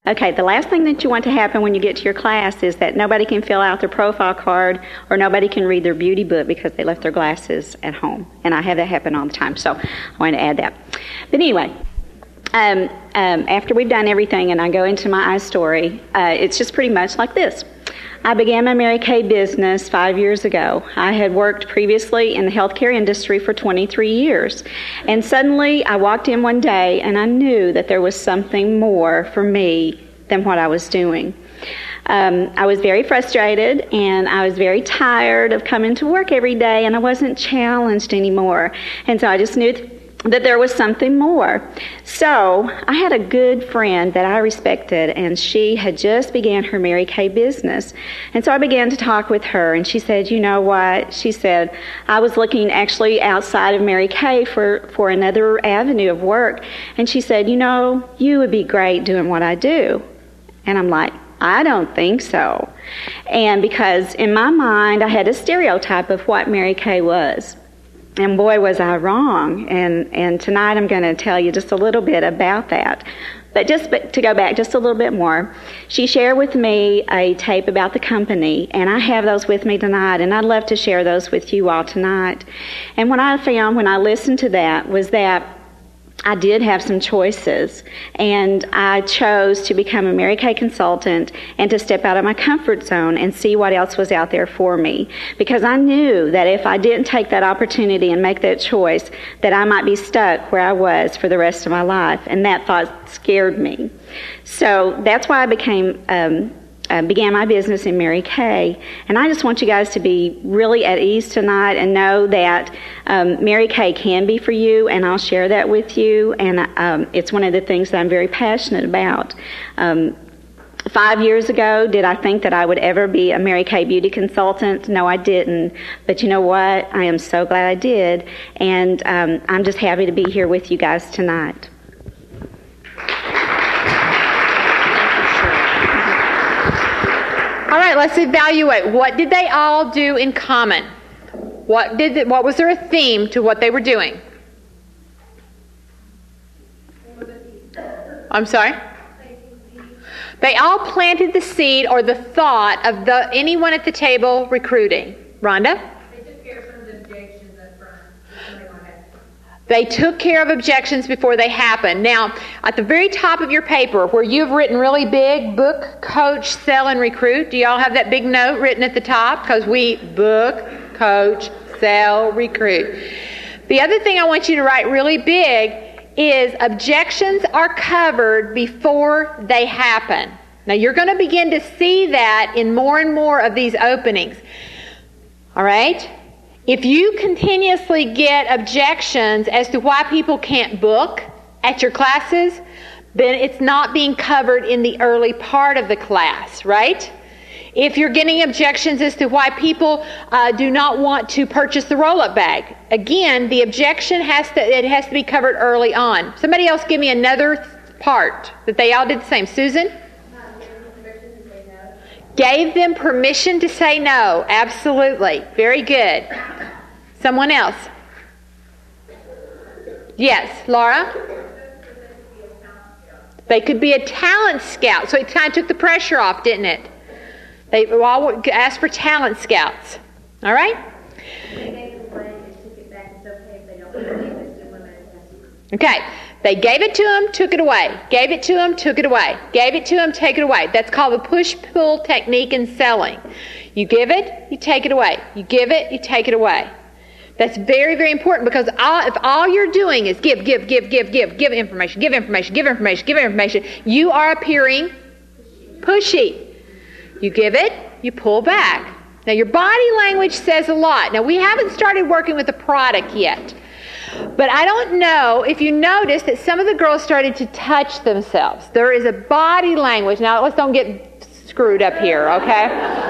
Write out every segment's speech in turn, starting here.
Okay, the last thing that you want to happen when you get to your class is that nobody can fill out their profile card or nobody can read their beauty book because they left their glasses at home. And I have that happen all the time, so I wanted to add that. But anyway, after we've done everything and I go into my iStory, it's just pretty much like this. I began my Mary Kay business 5 years ago. I had worked previously in the healthcare industry for 23 years. And suddenly I walked in one day and I knew that there was something more for me than what I was doing. I was very frustrated and I was very tired of coming to work every day and I wasn't challenged anymore. And so I just knew that there was something more. So I had a good friend that I respected, and she had just began her Mary Kay business. And so I began to talk with her, and she said, you know what? She said, I was looking actually outside of Mary Kay for another avenue of work. And she said, you know, you would be great doing what I do. And I'm like, I don't think so. And because in my mind, I had a stereotype of what Mary Kay was. And boy, was I wrong. And tonight I'm going to tell you just a little bit about that. But to go back just a little bit more, she shared with me a tape about the company, and I have those with me tonight, and I'd love to share those with you all tonight. And what I found when I listened to that was that I did have some choices, and I chose to become a Mary Kay consultant and to step out of my comfort zone and see what else was out there for me. Because I knew that if I didn't take that opportunity and make that choice, that I might be stuck where I was for the rest of my life, and that thought scared me. So that's why I began my business in Mary Kay, and I just want you guys to be really at ease tonight and know that Mary Kay can be for you, and I'll share that with you, and it's one of the things that I'm very passionate about. 5 years ago, did I think that I would ever be a Mary Kay beauty consultant? No, I didn't. But you know what? I am so glad I did, and I'm just happy to be here with you guys tonight. All right, let's evaluate. What did they all do in common? What was there a theme to what they were doing? I'm sorry? They all planted the seed or the thought of anyone at the table recruiting. Rhonda? They took care of objections before they happened. Now, at the very top of your paper, where you've written really big, book, coach, sell, and recruit, do y'all have that big note written at the top? Because we book, coach, sell, recruit. The other thing I want you to write really big is objections are covered before they happen. Now, you're going to begin to see that in more and more of these openings. All right? If you continuously get objections as to why people can't book at your classes, then it's not being covered in the early part of the class, right? If you're getting objections as to why people do not want to purchase the roll-up bag, again, the objection has to be covered early on. Somebody else give me another part that they all did the same. Susan? Gave them permission to say no. Absolutely. Very good. Someone else? Yes, Laura? They could be a talent scout. So it kind of took the pressure off, didn't it? They all asked for talent scouts. All right? Okay. They gave it to them, took it away. Gave it to them, took it away. Gave it to them, take it away. That's called the push-pull technique in selling. You give it, you take it away. You give it, you take it away. That's very, very important, because if all you're doing is give information, you are appearing pushy. You give it, you pull back. Now, your body language says a lot. Now, we haven't started working with the product yet. But I don't know if you noticed that some of the girls started to touch themselves. There is a body language. Now, let's don't get screwed up here, okay?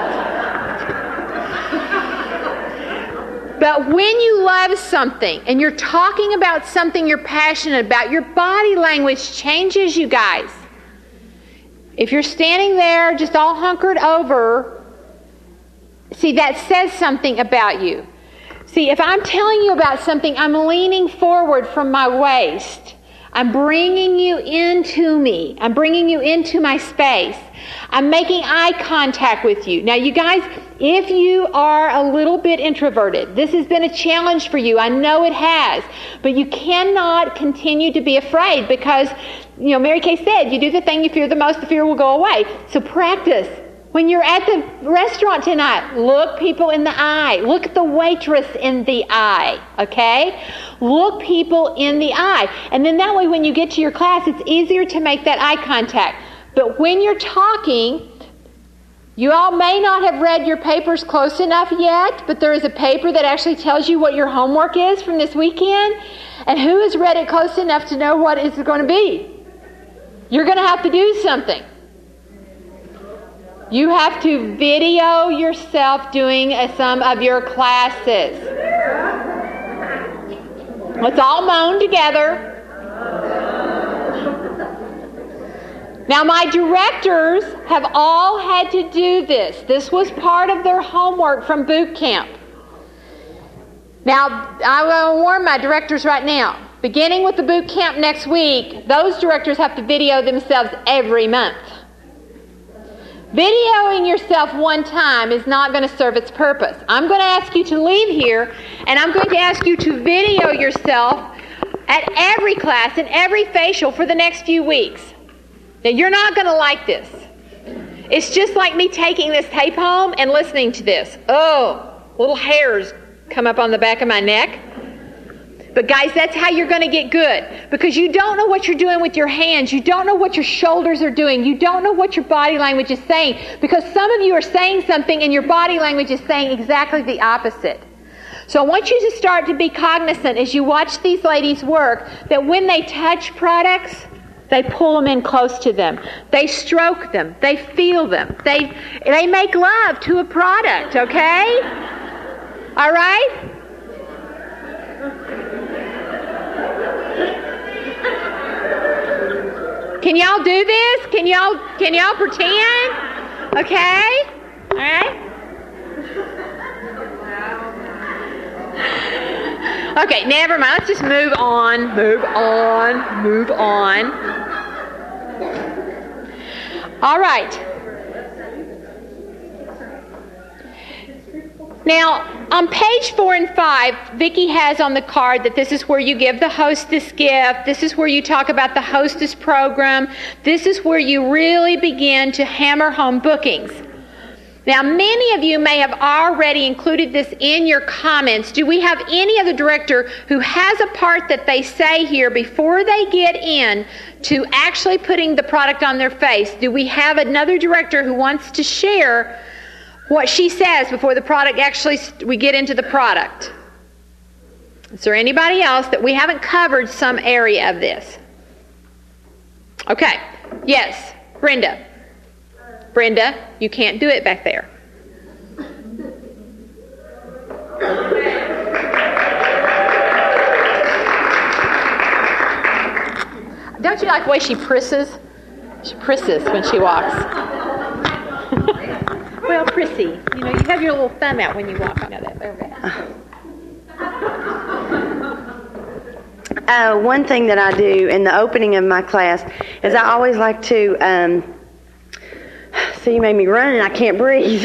But when you love something and you're talking about something you're passionate about, your body language changes, you guys. If you're standing there just all hunkered over, see, that says something about you. See, if I'm telling you about something, I'm leaning forward from my waist. I'm bringing you into me. I'm bringing you into my space. I'm making eye contact with you. Now, you guys, if you are a little bit introverted, this has been a challenge for you. I know it has. But you cannot continue to be afraid because, Mary Kay said, you do the thing you fear the most, the fear will go away. So practice. When you're at the restaurant tonight, look people in the eye. Look at the waitress in the eye, okay? Look people in the eye. And then that way when you get to your class, it's easier to make that eye contact. But when you're talking, you all may not have read your papers close enough yet, but there is a paper that actually tells you what your homework is from this weekend. And who has read it close enough to know what it's going to be? You're going to have to do something. You have to video yourself doing some of your classes. Let's all moan together. Now, my directors have all had to do this. This was part of their homework from boot camp. Now, I will warn my directors right now. Beginning with the boot camp next week, those directors have to video themselves every month. Videoing yourself one time is not going to serve its purpose. I'm going to ask you to leave here, and I'm going to ask you to video yourself at every class and every facial for the next few weeks. Now, you're not going to like this. It's just like me taking this tape home and listening to this. Oh, little hairs come up on the back of my neck. But guys, that's how you're going to get good. Because you don't know what you're doing with your hands. You don't know what your shoulders are doing. You don't know what your body language is saying. Because some of you are saying something and your body language is saying exactly the opposite. So I want you to start to be cognizant as you watch these ladies work that when they touch products, they pull them in close to them. They stroke them. They feel them. They make love to a product, okay? All right? Can y'all do this? Can y'all pretend? Okay? All right? Okay, never mind. Let's just move on. All right. Now, on page 4 and 5, Vicki has on the card that this is where you give the hostess gift. This is where you talk about the hostess program. This is where you really begin to hammer home bookings. Now, many of you may have already included this in your comments. Do we have any other director who has a part that they say here before they get in to actually putting the product on their face? Do we have another director who wants to share what she says before the product we get into the product? Is there anybody else that we haven't covered some area of this? Okay. Yes, Brenda. Brenda, you can't do it back there. Don't you like the way she prisses? She prisses when she walks. Well, prissy. You have your little thumb out when you walk. I know that. Okay. One thing that I do in the opening of my class is I always like to... See, you made me run and I can't breathe.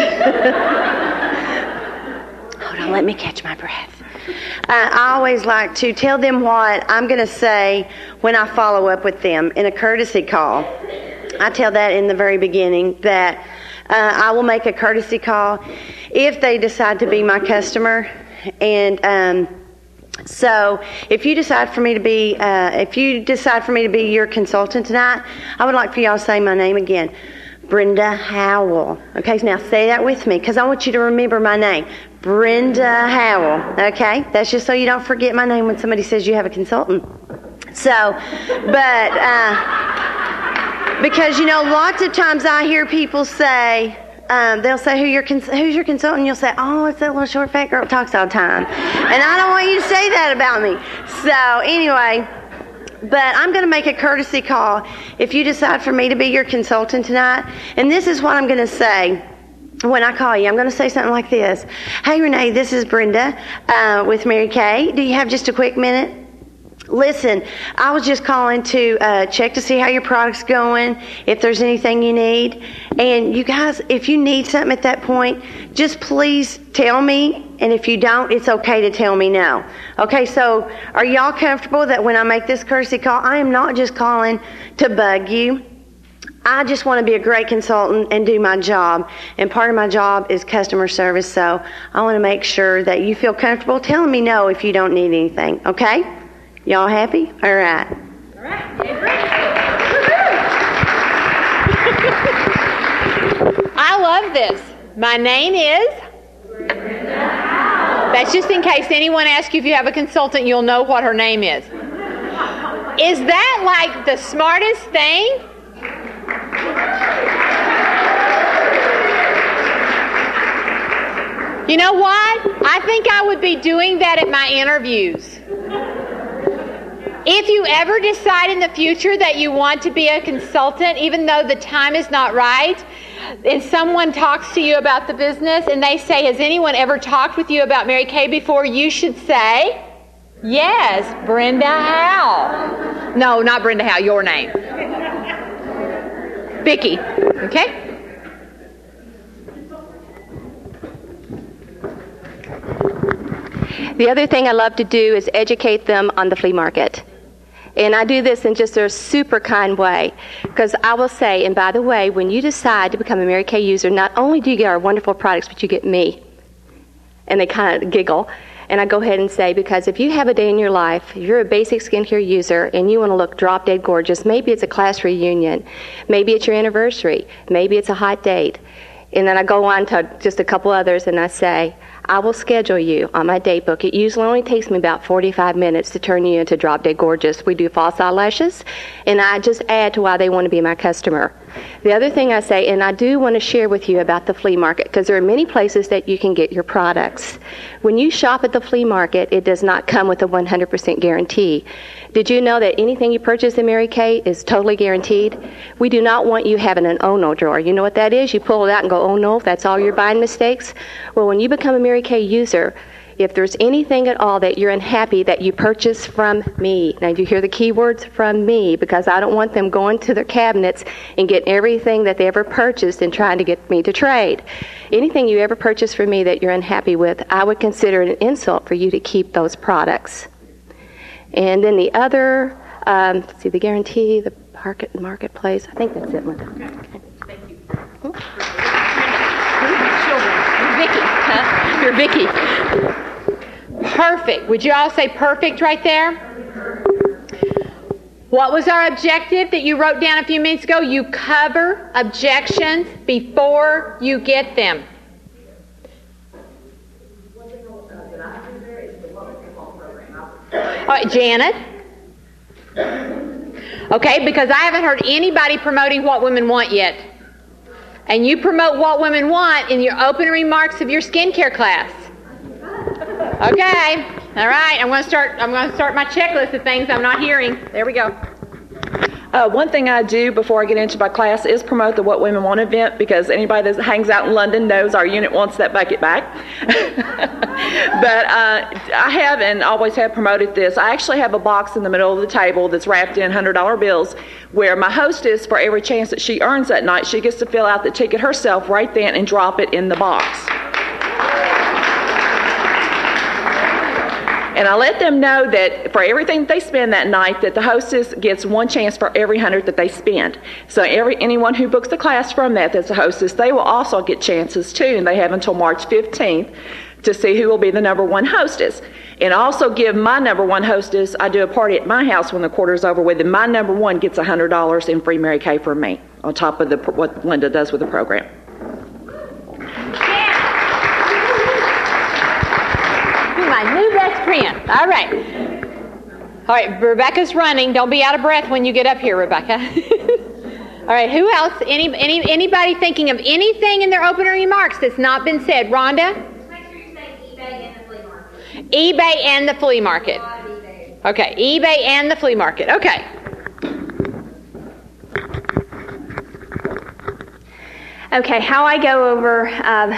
Hold on, let me catch my breath. I always like to tell them what I'm going to say when I follow up with them in a courtesy call. I tell that in the very beginning that I will make a courtesy call if they decide to be my customer. And so if you decide for me to be your consultant tonight, I would like for y'all to say my name again. Brenda Howell. Okay, now say that with me because I want you to remember my name. Brenda Howell. Okay, that's just so you don't forget my name when somebody says you have a consultant. So, but because lots of times I hear people say, they'll say, who's your consultant? You'll say, oh, it's that little short fat girl that talks all the time. And I don't want you to say that about me. So anyway. But I'm going to make a courtesy call if you decide for me to be your consultant tonight. And this is what I'm going to say when I call you. I'm going to say something like this. Hey, Renee, this is Brenda with Mary Kay. Do you have just a quick minute? Listen, I was just calling to check to see how your product's going, if there's anything you need. And you guys, if you need something at that point, just please tell me. And if you don't, it's okay to tell me no. Okay, so are y'all comfortable that when I make this courtesy call, I am not just calling to bug you. I just want to be a great consultant and do my job. And part of my job is customer service, so I want to make sure that you feel comfortable telling me no if you don't need anything. Okay? Y'all happy? All right. All right. I love this. My name is... That's just in case anyone asks you if you have a consultant, you'll know what her name is. Is that like the smartest thing? You know what? I think I would be doing that at my interviews. If you ever decide in the future that you want to be a consultant, even though the time is not right, and someone talks to you about the business and they say, has anyone ever talked with you about Mary Kay before? You should say, yes, Brenda Howe. No, not Brenda Howe, your name. Vicki, okay? The other thing I love to do is educate them on the flea market. And I do this in just a super kind way, because I will say, and by the way, when you decide to become a Mary Kay user, not only do you get our wonderful products, but you get me. And they kind of giggle. And I go ahead and say, because if you have a day in your life, you're a basic skincare user, and you want to look drop dead gorgeous, maybe it's a class reunion, maybe it's your anniversary, maybe it's a hot date. And then I go on to just a couple others, and I say, I will schedule you on my date book. It usually only takes me about 45 minutes to turn you into drop dead gorgeous. We do false eyelashes, and I just add to why they want to be my customer. The other thing I say, and I do want to share with you about the flea market, because there are many places that you can get your products. When you shop at the flea market, it does not come with a 100% guarantee. Did you know that anything you purchase in Mary Kay is totally guaranteed? We do not want you having an oh no drawer. You know what that is? You pull it out and go, oh no, that's all your buying mistakes? Well, when you become a Mary Kay user, if there's anything at all that you're unhappy that you purchase from me, now you hear the key words, from me, because I don't want them going to their cabinets and getting everything that they ever purchased and trying to get me to trade. Anything you ever purchase from me that you're unhappy with, I would consider it an insult for you to keep those products. And then the other, let's see, the guarantee, the marketplace, I think that's it, Linda. Okay. Thank you. Vicki, huh? You're Vicki. Perfect. Would you all say perfect right there? What was our objective that you wrote down a few minutes ago? You cover objections before you get them. All right, Janet. Okay, because I haven't heard anybody promoting What Women Want yet. And you promote What Women Want in your opening remarks of your skincare class. Okay. All right. I'm going to start my checklist of things I'm not hearing. There we go. One thing I do before I get into my class is promote the What Women Want event, because anybody that hangs out in London knows our unit wants that bucket back. But I have and always have promoted this. I actually have a box in the middle of the table that's wrapped in $100 bills, where my hostess, for every chance that she earns that night, she gets to fill out the ticket herself right then and drop it in the box. And I let them know that for everything that they spend that night, that the hostess gets one chance for every 100 that they spend. So anyone who books the class from that's a hostess, they will also get chances too, and they have until March 15th to see who will be the number one hostess. And also give my number one hostess, I do a party at my house when the quarter's over with, and my number one gets $100 in free Mary Kay from me, on top of what Linda does with the program. My new best friend. All right. All right, Rebecca's running. Don't be out of breath when you get up here, Rebecca. All right, who else? Anybody thinking of anything in their opening remarks that's not been said? Rhonda? Just make sure you say eBay and the flea market. eBay and the flea market. Okay, eBay and the flea market. Okay. Okay, how I go over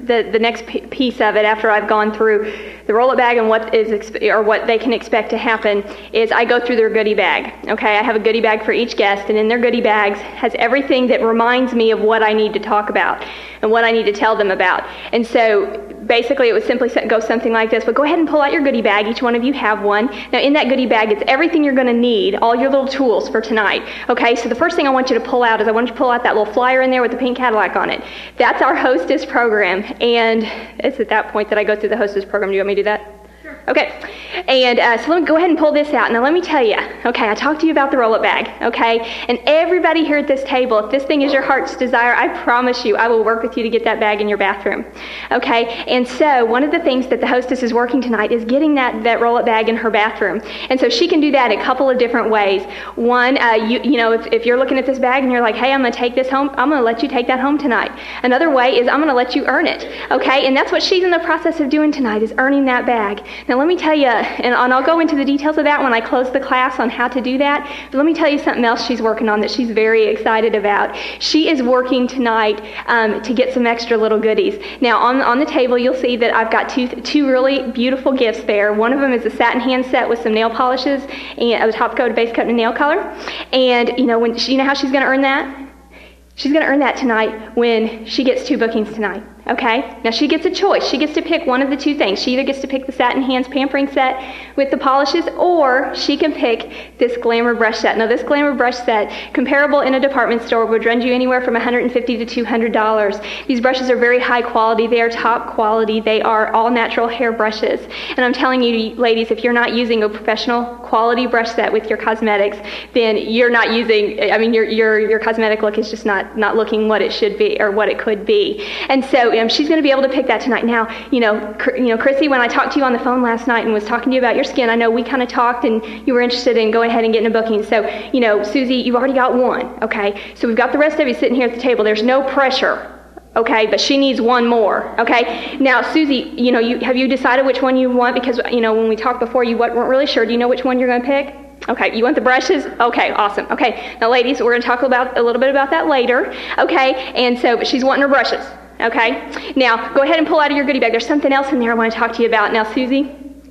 the next piece of it after I've gone through the roll-up bag and what they can expect to happen is I go through their goodie bag. Okay, I have a goodie bag for each guest, and in their goodie bags has everything that reminds me of what I need to talk about and what I need to tell them about. And so basically it would simply go something like this. But go ahead and pull out your goodie bag. Each one of you have one. Now in that goodie bag, it's everything you're going to need, all your little tools for tonight. Okay, so the first thing I want you to pull out is I want you to pull out that little flyer in there with the pink Cadillac on it. That's our Hostess program. And it's at that point that I go through the Hostess program. Do you want me to do that? Sure. Okay. And so let me go ahead and pull this out. Now let me tell you, okay, I talked to you about the roll-up bag, okay? And everybody here at this table, if this thing is your heart's desire, I promise you I will work with you to get that bag in your bathroom, okay? And so one of the things that the hostess is working tonight is getting that roll-up bag in her bathroom. And so she can do that a couple of different ways. One, you know, if you're looking at this bag and you're like, hey, I'm going to take this home, I'm going to let you take that home tonight. Another way is I'm going to let you earn it, okay? And that's what she's in the process of doing tonight, is earning that bag. Now let me tell you, and I'll go into the details of that when I close the class on how to do that, but let me tell you something else she's working on that she's very excited about. She is working tonight to get some extra little goodies. Now on the table you'll see that I've got two really beautiful gifts there. One of them is a satin hand set with some nail polishes and a top coat, a base coat, and a nail color. And you know how she's going to earn that? She's going to earn that tonight when she gets 2 bookings tonight. Okay? Now she gets a choice. She gets to pick one of the 2 things. She either gets to pick the satin hands pampering set with the polishes, or she can pick this glamour brush set. Now this glamour brush set, comparable in a department store, would run you anywhere from $150 to $200. These brushes are very high quality. They are top quality. They are all natural hair brushes. And I'm telling you, ladies, if you're not using a professional quality brush set with your cosmetics, then you're not using, I mean, your cosmetic look is just not looking what it should be or what it could be. And so she's going to be able to pick that tonight. Now, you know, Chrissy, when I talked to you on the phone last night and was talking to you about your skin, I know we kind of talked and you were interested in going ahead and getting a booking. So, you know, Susie, you've already got one, okay? So we've got the rest of you sitting here at the table. There's no pressure, okay? But she needs one more, okay? Now, Susie, you know, have you decided which one you want? Because, you know, when we talked before, you weren't really sure. Do you know which one you're going to pick? Okay, you want the brushes? Okay, awesome. Okay, now ladies, we're going to talk a little bit about that later, okay? And so, but she's wanting her brushes. Okay, now go ahead and pull out of your goodie bag. There's something else in there I want to talk to you about. Now, Susie,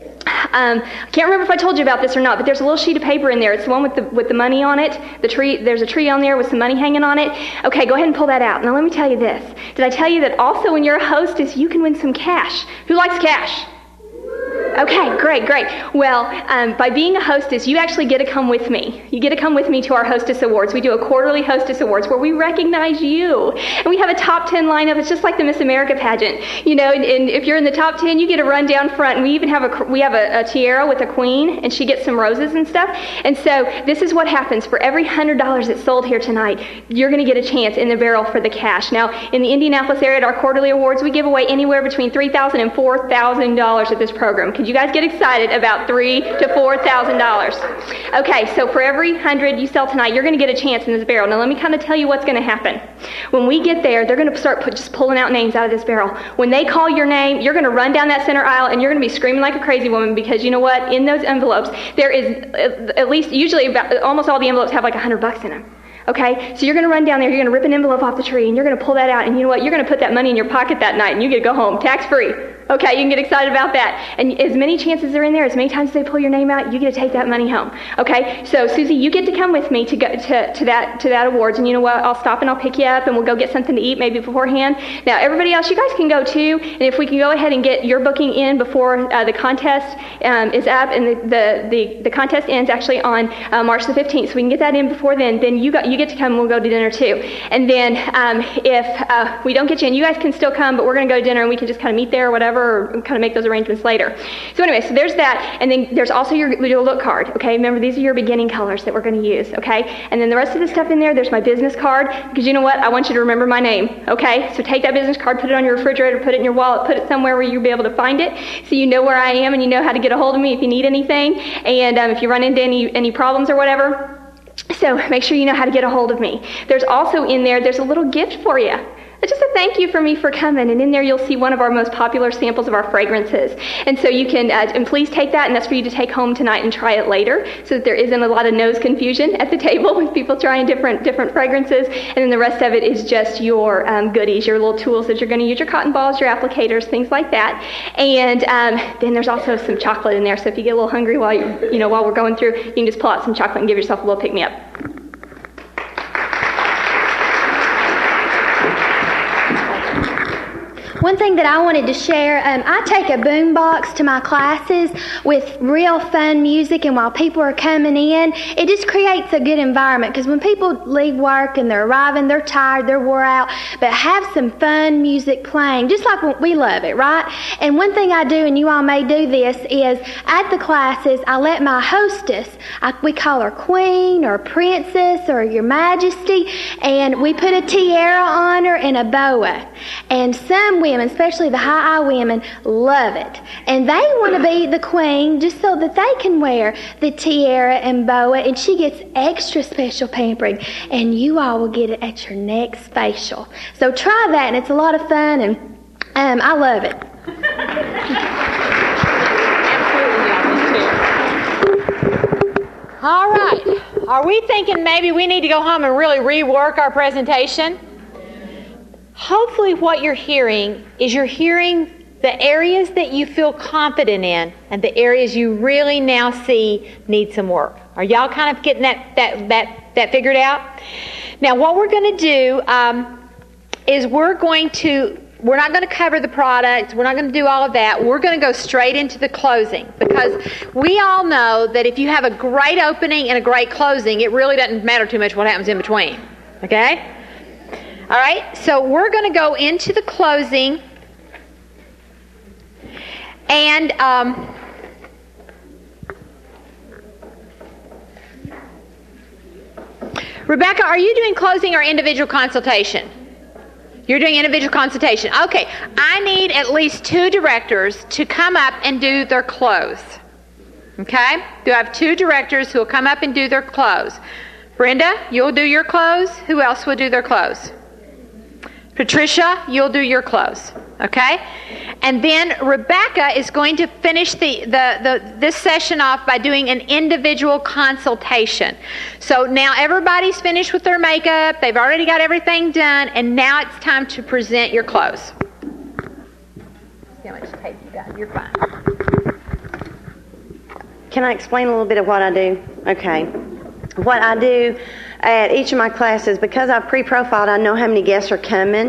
I can't remember if I told you about this or not, but there's a little sheet of paper in there. It's the one with the money on it. The tree. There's a tree on there with some money hanging on it. Okay, go ahead and pull that out. Now, let me tell you this. Did I tell you that also when you're a hostess, you can win some cash? Who likes cash? Okay, great. Well, by being a hostess, you actually get to come with me. You get to come with me to our Hostess Awards. We do a quarterly Hostess Awards where we recognize you. And we have a top 10 lineup. It's just like the Miss America pageant. You know, and if you're in the top 10, you get a run down front. And we even have a tiara with a queen, and she gets some roses and stuff. And so this is what happens. For every $100 that's sold here tonight, you're going to get a chance in the barrel for the cash. Now, in the Indianapolis area at our quarterly awards, we give away anywhere between $3,000 and $4,000 at this program. Could you guys get excited about $3,000 to $4,000? Okay, so for every 100 you sell tonight, you're going to get a chance in this barrel. Now let me kind of tell you what's going to happen. When we get there, they're going to start just pulling out names out of this barrel. When they call your name, you're going to run down that center aisle and you're going to be screaming like a crazy woman, because you know what? In those envelopes, there is at least, usually almost all the envelopes have like $100 in them. Okay, so you're going to run down there, you're going to rip an envelope off the tree, and you're going to pull that out, and you know what? You're going to put that money in your pocket that night, and you get to go home tax-free. Okay, you can get excited about that. And as many chances are in there, as many times as they pull your name out, you get to take that money home. Okay, so Susie, you get to come with me to go to that awards, and you know what? I'll stop and I'll pick you up, and we'll go get something to eat maybe beforehand. Now, everybody else, you guys can go too, and if we can go ahead and get your booking in before the contest is up, and the contest ends actually on March the 15th, so we can get that in before then you get to come, and we'll go to dinner too. And then if we don't get you in, you guys can still come, but we're going to go to dinner, and we can just kind of meet there or whatever, or kind of make those arrangements later. So anyway, so there's that, and then there's also your look card, okay? Remember, these are your beginning colors that we're going to use, okay? And then the rest of the stuff in there's my business card, because you know what? I want you to remember my name, okay? So take that business card, put it on your refrigerator, put it in your wallet, put it somewhere where you'll be able to find it, so you know where I am and you know how to get a hold of me if you need anything, and if you run into any problems or whatever. So make sure you know how to get a hold of me. There's also in there's a little gift for you. just a thank you for me for coming. And in there you'll see one of our most popular samples of our fragrances. And so you can, and please take that, and that's for you to take home tonight and try it later, so that there isn't a lot of nose confusion at the table with people trying different fragrances. And then the rest of it is just your goodies, your little tools that you're going to use, your cotton balls, your applicators, things like that. And then there's also some chocolate in there. So if you get a little hungry while while we're going through, you can just pull out some chocolate and give yourself a little pick-me-up. One thing that I wanted to share, I take a boom box to my classes with real fun music, and while people are coming in, it just creates a good environment, because when people leave work and they're arriving, they're tired, they're wore out, but have some fun music playing, just like when we love it, right? And one thing I do, and you all may do this, is at the classes, I let my hostess, we call her queen or princess or your majesty, and we put a tiara on her and a boa. And some women, especially the high-eye women, love it. And they want to be the queen just so that they can wear the tiara and boa, and she gets extra special pampering. And you all will get it at your next facial. So try that, and it's a lot of fun, and I love it. All right. Are we thinking maybe we need to go home and really rework our presentation? Hopefully what you're hearing is you're hearing the areas that you feel confident in and the areas you really now see need some work. Are y'all kind of getting that figured out? Now what we're going to do is we're not going to cover the product. We're not going to do all of that. We're going to go straight into the closing, because we all know that if you have a great opening and a great closing, it really doesn't matter too much what happens in between. Okay? All right, so we're going to go into the closing, and Rebecca, are you doing closing or individual consultation? You're doing individual consultation. Okay, I need at least 2 directors to come up and do their close. Okay, do I have 2 directors who will come up and do their close? Brenda, you'll do your close. Who else will do their close? Patricia, you'll do your close, okay? And then Rebecca is going to finish this session off by doing an individual consultation. So now everybody's finished with their makeup, they've already got everything done, and now it's time to present your close. See how much tape you got, you're fine. Can I explain a little bit of what I do? Okay. What I do at each of my classes, because I've pre-profiled, I know how many guests are coming.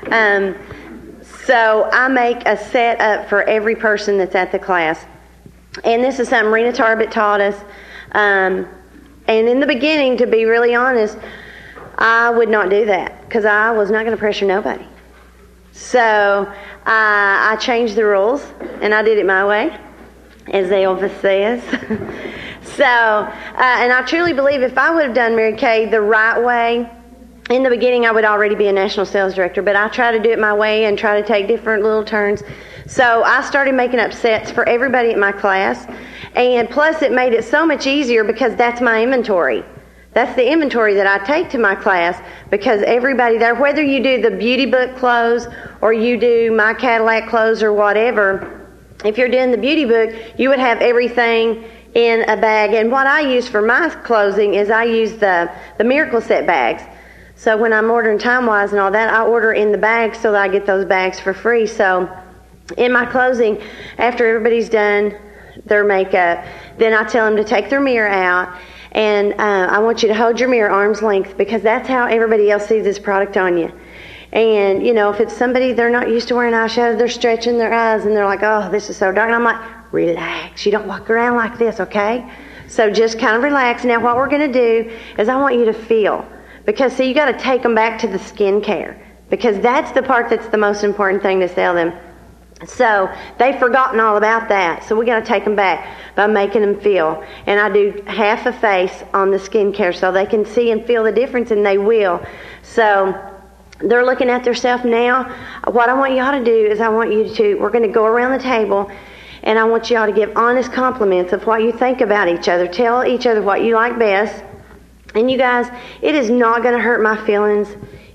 So I make a set up for every person that's at the class. And this is something Rena Tarbett taught us. And in the beginning, to be really honest, I would not do that, because I was not going to pressure nobody. So I changed the rules, and I did it my way, as Elvis says. So, and I truly believe if I would have done Mary Kay the right way, in the beginning I would already be a national sales director, but I try to do it my way and try to take different little turns. So I started making up sets for everybody at my class, and plus it made it so much easier because that's my inventory. That's the inventory that I take to my class, because everybody there, whether you do the beauty book close or you do my Cadillac close or whatever, if you're doing the beauty book, you would have everything in a bag. And what I use for my closing is I use the Miracle Set bags. So when I'm ordering Time-Wise and all that, I order in the bags so that I get those bags for free. So in my closing, after everybody's done their makeup, then I tell them to take their mirror out, and I want you to hold your mirror arm's length, because that's how everybody else sees this product on you. And, you know, if it's somebody, they're not used to wearing eyeshadow, they're stretching their eyes and they're like, oh, this is so dark. And I'm like, relax. You don't walk around like this, okay? So just kind of relax. Now what we're going to do is I want you to feel. Because, see, you got to take them back to the skincare. Because that's the part that's the most important thing to sell them. So they've forgotten all about that. So we got to take them back by making them feel. And I do half a face on the skincare so they can see and feel the difference, and they will. So they're looking at themselves now. What I want y'all to do is we're going to go around the table, and I want y'all to give honest compliments of what you think about each other. Tell each other what you like best. And you guys, it is not going to hurt my feelings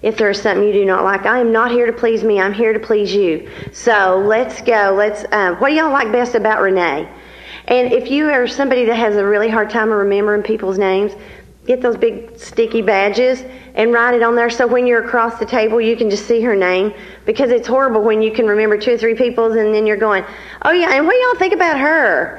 if there is something you do not like. I am not here to please me. I'm here to please you. So let's go. What do y'all like best about Renee? And if you are somebody that has a really hard time remembering people's names, get those big sticky badges and write it on there so when you're across the table you can just see her name, because it's horrible when you can remember 2 or 3 people's and then you're going, oh yeah, and what do y'all think about her?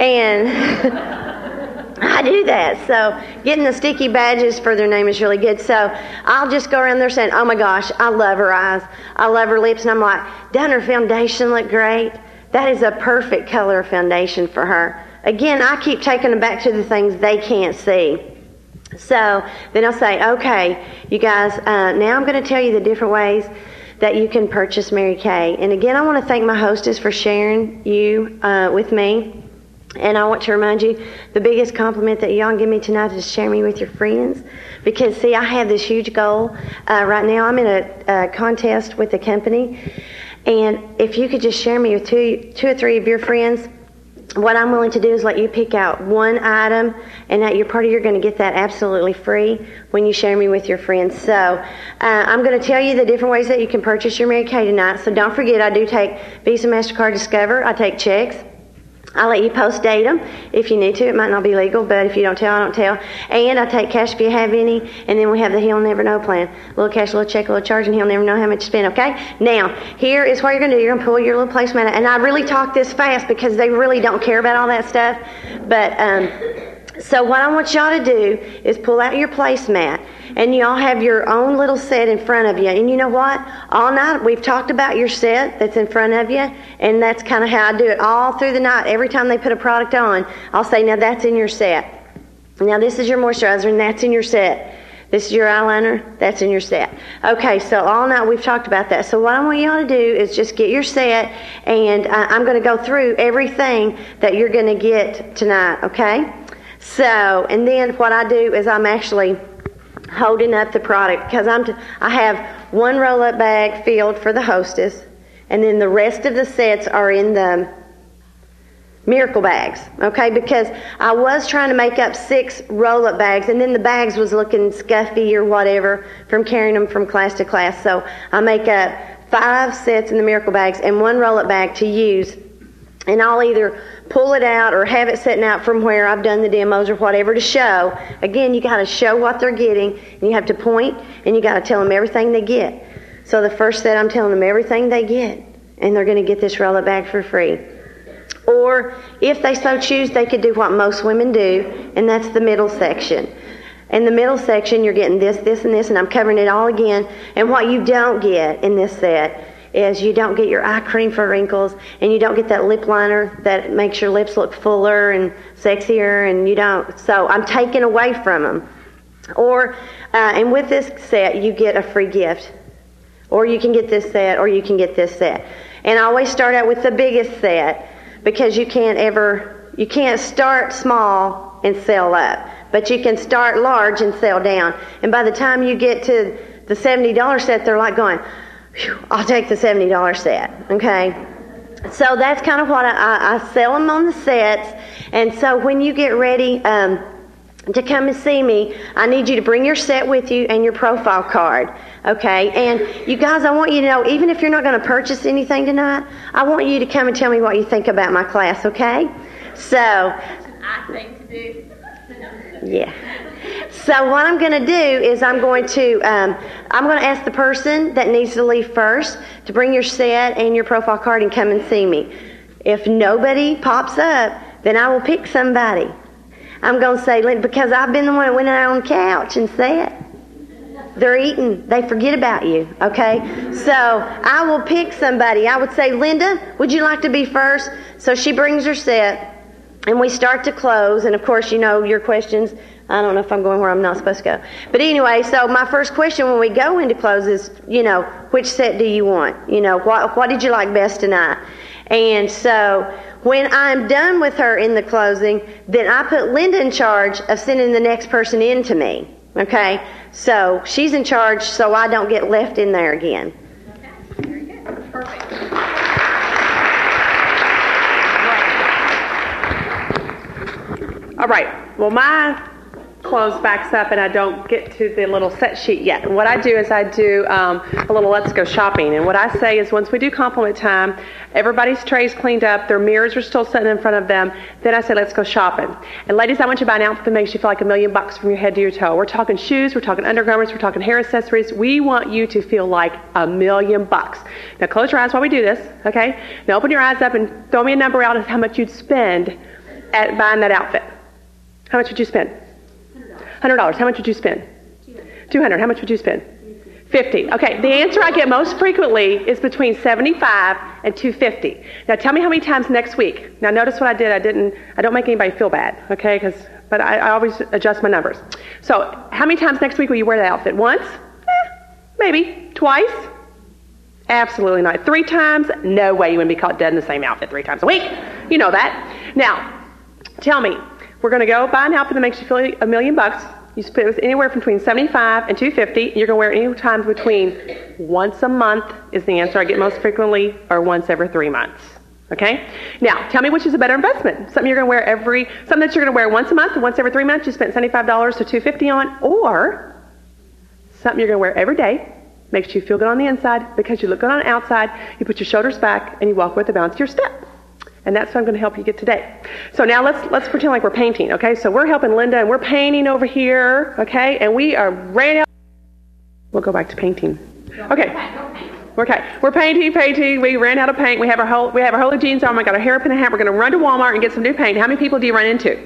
And I do that. So getting the sticky badges for their name is really good. So I'll just go around there saying, oh my gosh, I love her eyes. I love her lips. And I'm like, doesn't her foundation look great? That is a perfect color foundation for her. Again, I keep taking them back to the things they can't see. So then I'll say, okay, you guys, now I'm going to tell you the different ways that you can purchase Mary Kay. And again, I want to thank my hostess for sharing you with me. And I want to remind you, the biggest compliment that y'all give me tonight is share me with your friends. Because, see, I have this huge goal. Right now I'm in a contest with a company. And if you could just share me with two or three of your friends, what I'm willing to do is let you pick out one item, and at your party you're going to get that absolutely free when you share me with your friends. So I'm going to tell you the different ways that you can purchase your Mary Kay tonight. So don't forget, I do take Visa, MasterCard, Discover. I take checks. I'll let you post-date them if you need to. It might not be legal, but if you don't tell, I don't tell. And I take cash if you have any. And then we have the He'll Never Know plan. A little cash, a little check, a little charge, and he'll never know how much to spend, okay? Now, here is what you're going to do. You're going to pull your little placemat out. And I really talk this fast because they really don't care about all that stuff. But so what I want y'all to do is pull out your placemat. And y'all have your own little set in front of you. And you know what? All night we've talked about your set that's in front of you. And that's kind of how I do it all through the night. Every time they put a product on, I'll say, now that's in your set. Now this is your moisturizer and that's in your set. This is your eyeliner, that's in your set. Okay, so all night we've talked about that. So what I want y'all to do is just get your set. And I'm going to go through everything that you're going to get tonight, okay? So, and then what I do is I'm actually holding up the product because I have one roll-up bag filled for the hostess, and then the rest of the sets are in the miracle bags, okay? Because I was trying to make up 6 roll-up bags, and then the bags was looking scuffy or whatever from carrying them from class to class. So I make up 5 sets in the miracle bags and 1 roll-up bag to use, and I'll either pull it out or have it sitting out from where I've done the demos or whatever to show. Again, you got to show what they're getting, and you have to point, and you got to tell them everything they get. So the first set, I'm telling them everything they get, and they're going to get this roll-up bag for free. Or if they so choose, they could do what most women do, and that's the middle section. In the middle section, you're getting this, this, and this, and I'm covering it all again. And what you don't get in this set is you don't get your eye cream for wrinkles, and you don't get that lip liner that makes your lips look fuller and sexier, and you don't. So I'm taking away from them. Or, and with this set, you get a free gift. Or you can get this set, or you can get this set. And I always start out with the biggest set, because you can't start small and sell up. But you can start large and sell down. And by the time you get to the $70 set, they're like going, I'll take the $70 set, okay? So that's kind of what I sell them on the sets. And so when you get ready to come and see me, I need you to bring your set with you and your profile card, okay? And you guys, I want you to know, even if you're not going to purchase anything tonight, I want you to come and tell me what you think about my class, okay? So, I think to do. Yeah. So what I'm going to do is I'm going to ask the person that needs to leave first to bring your set and your profile card and come and see me. If nobody pops up, then I will pick somebody. I'm going to say, because I've been the one that went out on the couch and sat. They're eating. They forget about you, okay? So I will pick somebody. I would say, Linda, would you like to be first? So she brings her set. And we start to close, and of course, you know, your questions, I don't know if I'm going where I'm not supposed to go. But anyway, so my first question when we go into close is, you know, which set do you want? You know, what did you like best tonight? And so when I'm done with her in the closing, then I put Linda in charge of sending the next person in to me, okay? So she's in charge so I don't get left in there again. Okay, very good. Perfect. All right. Well, my clothes backs up and I don't get to the little set sheet yet. And what I do is I do a little let's go shopping. And what I say is once we do compliment time, everybody's tray's cleaned up, their mirrors are still sitting in front of them, then I say let's go shopping. And ladies, I want you to buy an outfit that makes you feel like $1 million from your head to your toe. We're talking shoes, we're talking undergarments, we're talking hair accessories. We want you to feel like $1 million. Now close your eyes while we do this, okay? Now open your eyes up and throw me a number out of how much you'd spend at buying that outfit. How much would you spend? $100. How much would you spend? $200. How much would you spend? $50. Okay, the answer I get most frequently is between $75 and $250. Now tell me how many times next week. Now notice what I did. I don't make anybody feel bad, okay? But I always adjust my numbers. So how many times next week will you wear that outfit? Once? Maybe. Twice? Absolutely not. 3 times? No way you wouldn't be caught dead in the same outfit 3 times a week. You know that. Now, tell me. We're going to go buy an outfit that makes you feel $1 million. You spend anywhere between $75 and $250. You're going to wear it any time between once a month is the answer I get most frequently, or once every 3 months. Okay? Now, tell me which is a better investment. Something you're going to wear something that you're going to wear once a month and once every 3 months you spent $75 to $250 on, or something you're going to wear every day, makes you feel good on the inside because you look good on the outside, you put your shoulders back, and you walk with the bounce of your step. And that's what I'm going to help you get today. So now let's pretend like we're painting, okay? So we're helping Linda, and we're painting over here, okay? And we are ran out. We'll go back to painting. Okay. We're painting. We ran out of paint. We have our holy jeans on. We got our hairpin and hat. We're going to run to Walmart and get some new paint. How many people do you run into?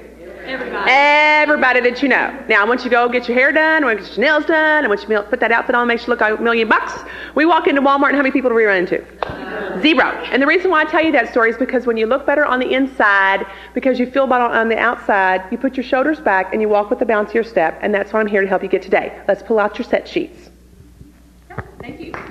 Everybody that you know. Now, I want you to go get your hair done. I want you to get your nails done. I want you to put that outfit on, makes you look like $1 million. We walk into Walmart, and how many people do we run into? 0. And the reason why I tell you that story is because when you look better on the inside, because you feel better on the outside, you put your shoulders back and you walk with the bounce of your step, and that's what I'm here to help you get today. Let's pull out your set sheets. Thank you.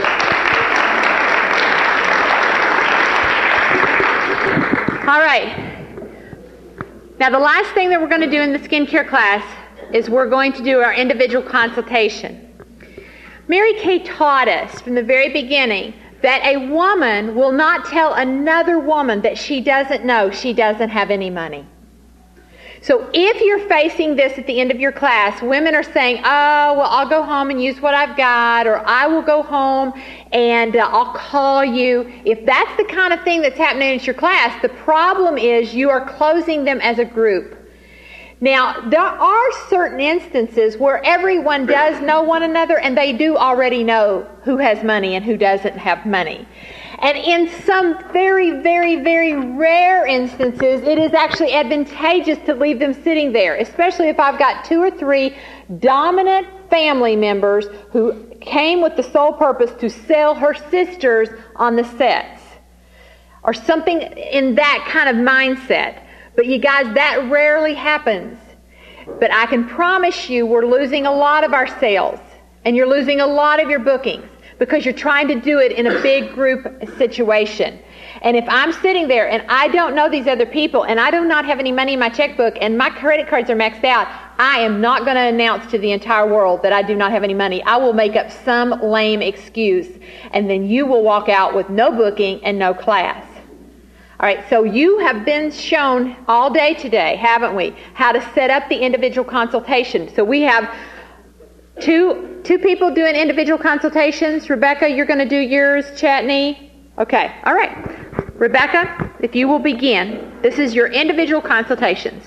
All right. Now, the last thing that we're going to do in the skincare class is we're going to do our individual consultation. Mary Kay taught us from the very beginning that a woman will not tell another woman that she doesn't know she doesn't have any money. So if you're facing this at the end of your class, women are saying, oh, well, I'll go home and use what I've got, or I will go home and I'll call you. If that's the kind of thing that's happening at your class, the problem is you are closing them as a group. Now, there are certain instances where everyone does know one another and they do already know who has money and who doesn't have money. And in some very, very, very rare instances, it is actually advantageous to leave them sitting there, especially if I've got 2 or 3 dominant family members who came with the sole purpose to sell her sisters on the sets, or something in that kind of mindset. But you guys, that rarely happens. But I can promise you we're losing a lot of our sales, and you're losing a lot of your bookings, because you're trying to do it in a big group situation. And if I'm sitting there and I don't know these other people and I do not have any money in my checkbook and my credit cards are maxed out, I am not going to announce to the entire world that I do not have any money. I will make up some lame excuse, and then you will walk out with no booking and no class. All right, so you have been shown all day today, haven't we, how to set up the individual consultation. So we have two people doing individual consultations. Rebecca, you're going to do yours. Chatney? Okay, all right. Rebecca, if you will begin. This is your individual consultations.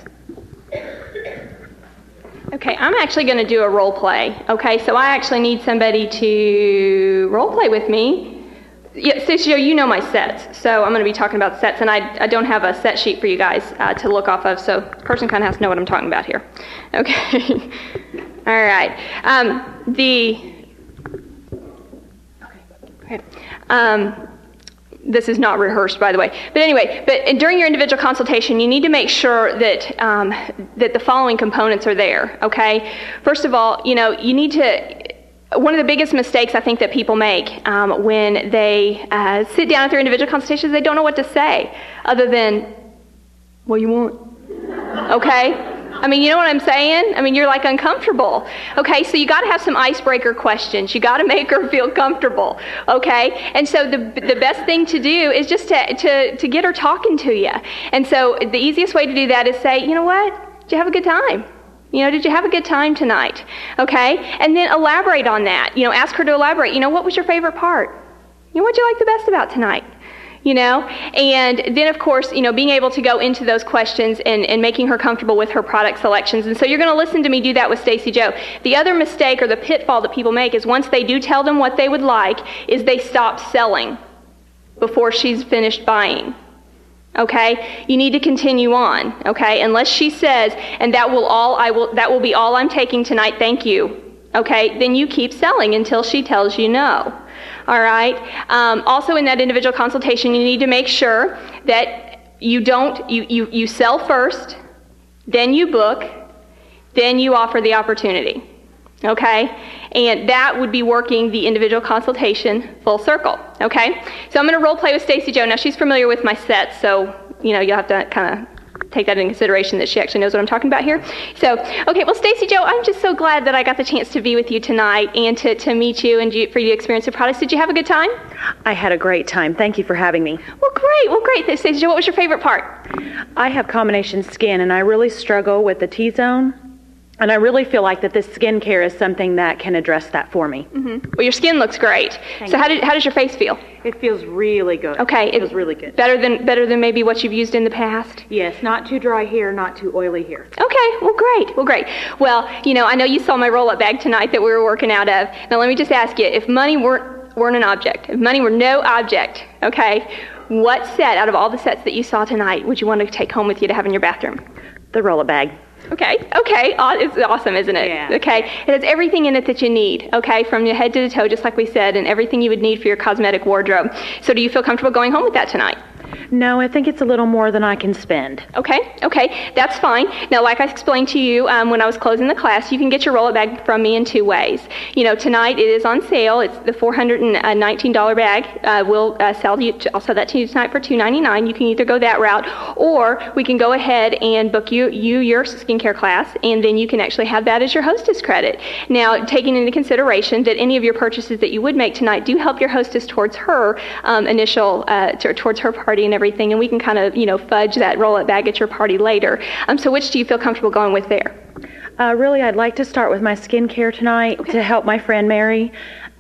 Okay, I'm actually going to do a role play. Okay, so I actually need somebody to role play with me. Yeah, Ciccio, you know my sets, so I'm going to be talking about sets, and I don't have a set sheet for you guys to look off of, so the person kind of has to know what I'm talking about here. Okay. All right. This is not rehearsed, by the way. But anyway, during your individual consultation, you need to make sure that that the following components are there. Okay. First of all, you need to. One of the biggest mistakes I think that people make when they sit down at their individual consultations, they don't know what to say other than, "What do you want?" Okay. I mean, you know what I'm saying? I mean, you're like uncomfortable. Okay, so you got to have some icebreaker questions. You got to make her feel comfortable. Okay, and so the best thing to do is just to get her talking to you. And so the easiest way to do that is say, you know what? Did you have a good time? Did you have a good time tonight? Okay? And then elaborate on that. Ask her to elaborate. What was your favorite part? What'd you like the best about tonight? And then, of course, being able to go into those questions and making her comfortable with her product selections. And so you're going to listen to me do that with Stacey Joe. The other mistake or the pitfall that people make is once they do tell them what they would like, is they stop selling before she's finished buying. Okay? You need to continue on. Okay? Unless she says, and that will be all I'm taking tonight, thank you. Okay? Then you keep selling until she tells you no. All right. Also, in that individual consultation, you need to make sure that you sell first, then you book, then you offer the opportunity. Okay? And that would be working the individual consultation full circle. Okay? So I'm going to role play with Stacey Joe. Now, she's familiar with my sets, so you'll have to kind of take that into consideration that she actually knows what I'm talking about here. So, okay, well, Stacey Joe, I'm just so glad that I got the chance to be with you tonight and to meet you and for you to experience the products. Did you have a good time? I had a great time. Thank you for having me. Well, great. Stacey Joe, what was your favorite part? I have combination skin, and I really struggle with the T-zone. And I really feel like that this skincare is something that can address that for me. Mm-hmm. Well, your skin looks great. So how does your face feel? It feels really good. Okay. It feels really good. Better than maybe what you've used in the past? Yes, not too dry hair, not too oily hair. Okay, well, great. Well, I know you saw my roll-up bag tonight that we were working out of. Now, let me just ask you, if money weren't an object, if money were no object, okay, what set out of all the sets that you saw tonight would you want to take home with you to have in your bathroom? The roll-up bag. Okay. It's awesome, isn't it? Yeah. Okay. It has everything in it that you need, okay, from your head to the toe, just like we said, and everything you would need for your cosmetic wardrobe. So do you feel comfortable going home with that tonight? No, I think it's a little more than I can spend. Okay, that's fine. Now, like I explained to you when I was closing the class, you can get your roll-up bag from me in two ways. Tonight it is on sale. It's the $419 bag. We'll sell you. I'll sell that to you tonight for $299. You can either go that route, or we can go ahead and book your skincare class, and then you can actually have that as your hostess credit. Now, taking into consideration that any of your purchases that you would make tonight do help your hostess towards her towards her party and everything, and we can kind of, fudge that roll-up bag at your party later. So which do you feel comfortable going with there? Really, I'd like to start with my skincare tonight to help my friend Mary.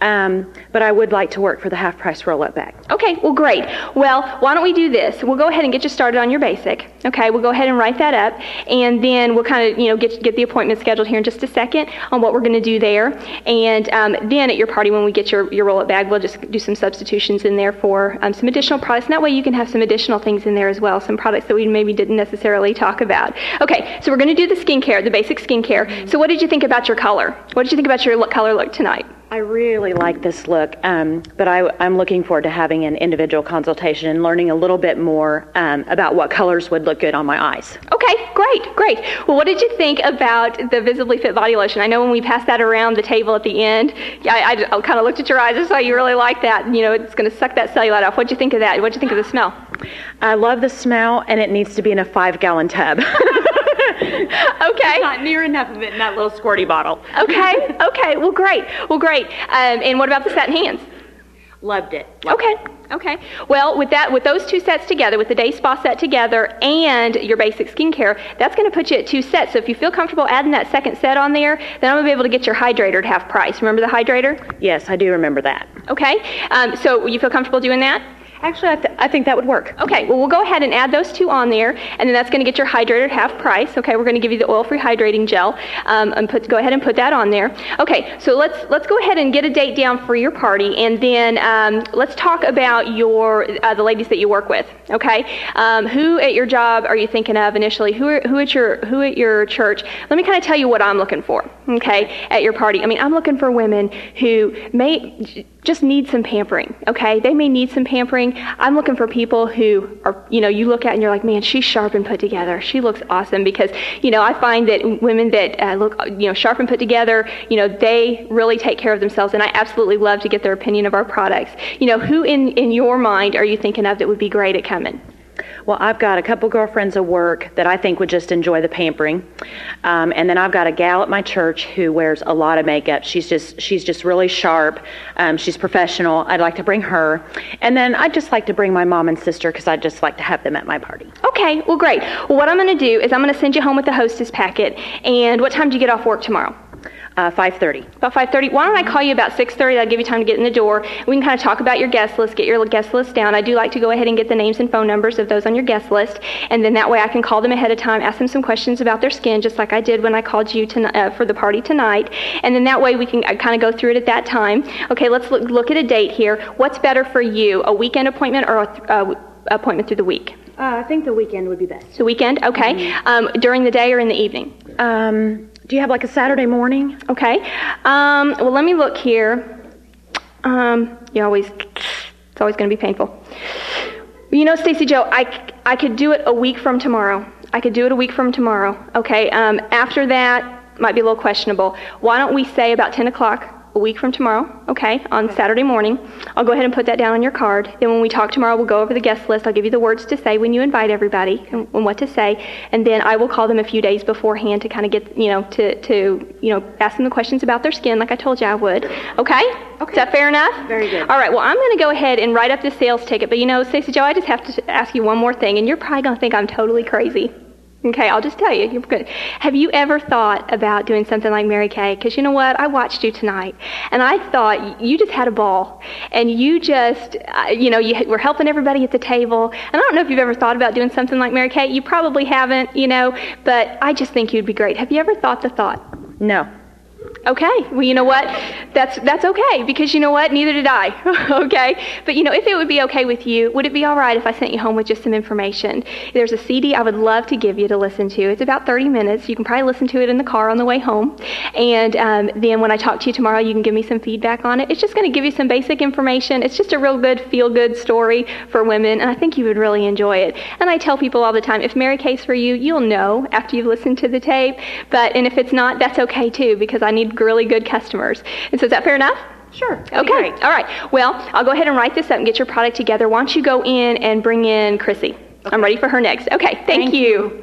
But I would like to work for the half-price roll-up bag. Okay, well, great. Well, why don't we do this? We'll go ahead and get you started on your basic. Okay, we'll go ahead and write that up, and then we'll kind of, get the appointment scheduled here in just a second on what we're going to do there. And then at your party, when we get your roll-up bag, we'll just do some substitutions in there for some additional products. And that way you can have some additional things in there as well, some products that we maybe didn't necessarily talk about. Okay, so we're going to do the skincare, the basic skincare. Mm-hmm. So what did you think about your color? What did you think about your color look tonight? I really like this look, but I'm looking forward to having an individual consultation and learning a little bit more about what colors would look good on my eyes. Okay, great. Well, what did you think about the Visibly Fit body lotion? I know when we passed that around the table at the end, I kind of looked at your eyes and saw you really like that. It's going to suck that cellulite off. What did you think of that? What did you think of the smell? I love the smell, and it needs to be in a 5-gallon tub. Okay. Not near enough of it in that little squirty bottle. Okay. Well, great. And what about the satin hands? Loved it. Okay. Well, with those two sets together, with the day spa set together and your basic skincare, that's going to put you at 2 sets. So if you feel comfortable adding that second set on there, then I'm going to be able to get your hydrator at half price. Remember the hydrator? Yes, I do remember that. Okay. So you feel comfortable doing that? Actually, I think that would work. Okay, well, we'll go ahead and add those two on there, and then that's going to get your hydrator at half price. Okay, we're going to give you the oil-free hydrating gel, and go ahead and put that on there. Okay, so let's go ahead and get a date down for your party, and then let's talk about the ladies that you work with. Okay, who at your job are you thinking of initially? Who at your church? Let me kind of tell you what I'm looking for. Okay, at your party. I mean, I'm looking for women who may just need some pampering, okay? They may need some pampering. I'm looking for people who are, you look at and you're like, man, she's sharp and put together. She looks awesome because, I find that women that look, sharp and put together, they really take care of themselves, and I absolutely love to get their opinion of our products. Who in your mind are you thinking of that would be great at coming? Well, I've got a couple girlfriends at work that I think would just enjoy the pampering. And then I've got a gal at my church who wears a lot of makeup. She's just really sharp. She's professional. I'd like to bring her. And then I'd just like to bring my mom and sister because I'd just like to have them at my party. Okay, well, great. Well, what I'm going to do is I'm going to send you home with the hostess packet. And what time do you get off work tomorrow? 5:30. About 5:30. Why don't I call you about 6:30? That'll give you time to get in the door. We can kind of talk about your guest list, get your guest list down. I do like to go ahead and get the names and phone numbers of those on your guest list, and then that way I can call them ahead of time, ask them some questions about their skin, just like I did when I called you for the party tonight. And then that way we can kind of go through it at that time. Okay, let's look at a date here. What's better for you, a weekend appointment or a appointment through the week? I think the weekend would be best. The weekend, okay. Mm-hmm. During the day or in the evening? Do you have like a Saturday morning? Okay. Well, let me look here. It's always going to be painful. You know, Stacey Joe, I could do it a week from tomorrow. Okay. After that, might be a little questionable. Why don't we say about 10 o'clock? A week from tomorrow, okay, on Saturday morning. I'll go ahead and put that down on your card. Then when we talk tomorrow, we'll go over the guest list. I'll give you the words to say when you invite everybody and what to say. And then I will call them a few days beforehand to kind of get, to ask them the questions about their skin like I told you I would. Okay? Is that fair enough? Very good. All right, well, I'm going to go ahead and write up the sales ticket. But, Stacey Joe, I just have to ask you one more thing, and you're probably going to think I'm totally crazy. Okay, I'll just tell you, you're good. Have you ever thought about doing something like Mary Kay? Because you know what? I watched you tonight, and I thought you just had a ball, and you just, you were helping everybody at the table. And I don't know if you've ever thought about doing something like Mary Kay. You probably haven't, but I just think you'd be great. Have you ever thought the thought? No. Okay, well, you know what? That's okay, because you know what? Neither did I, okay? But, if it would be okay with you, would it be all right if I sent you home with just some information? There's a CD I would love to give you to listen to. It's about 30 minutes. You can probably listen to it in the car on the way home. And then when I talk to you tomorrow, you can give me some feedback on it. It's just going to give you some basic information. It's just a real good, feel-good story for women, and I think you would really enjoy it. And I tell people all the time, if Mary Kay's for you, you'll know after you've listened to the tape. And if it's not, that's okay, too, because I need really good customers. And so is that fair enough? Sure. Okay. Great. All right. Well, I'll go ahead and write this up and get your product together. Why don't you go in and bring in Chrissy? Okay. I'm ready for her next. Okay. Thank you.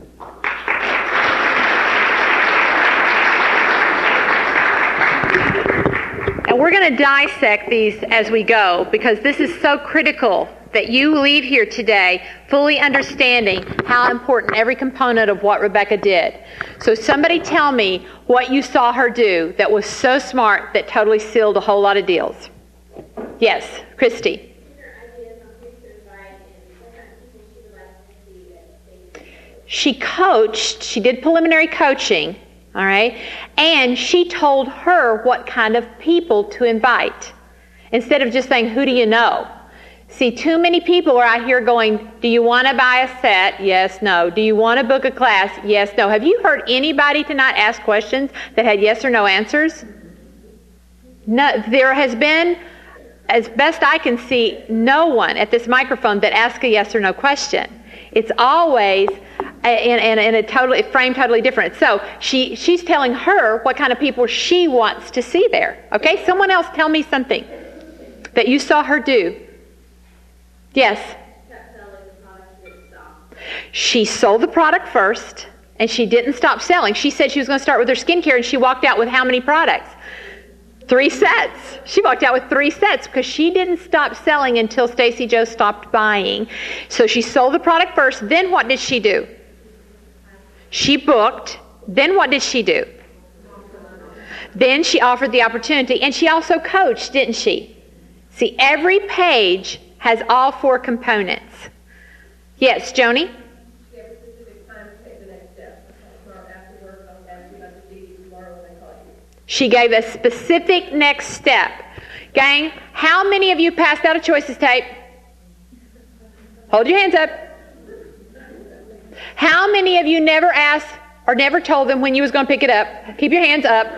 And we're going to dissect these as we go because this is so critical that you leave here today fully understanding how important every component of what Rebecca did. So somebody tell me what you saw her do that was so smart that totally sealed a whole lot of deals. Yes, Christy. She coached, she did preliminary coaching, all right, and she told her what kind of people to invite instead of just saying, who do you know? See, too many people are out here going, do you want to buy a set? Yes, no. Do you want to book a class? Yes, no. Have you heard anybody tonight ask questions that had yes or no answers? No. There has been, as best I can see, no one at this microphone that asked a yes or no question. It's always in a totally frame totally different. So she's telling her what kind of people she wants to see there. Okay? Someone else tell me something that you saw her do. Yes. She sold the product first, and she didn't stop selling. She said she was going to start with her skincare, and she walked out with how many products? 3 sets. She walked out with 3 sets because she didn't stop selling until Stacey Joe stopped buying. So she sold the product first. Then what did she do? She booked. Then what did she do? Then she offered the opportunity, and she also coached, didn't she? See, every page has all 4 components. Yes, Joni? She gave a specific next step. Gang, how many of you passed out a choices tape? Hold your hands up. How many of you never asked or never told them when you was going to pick it up? Keep your hands up.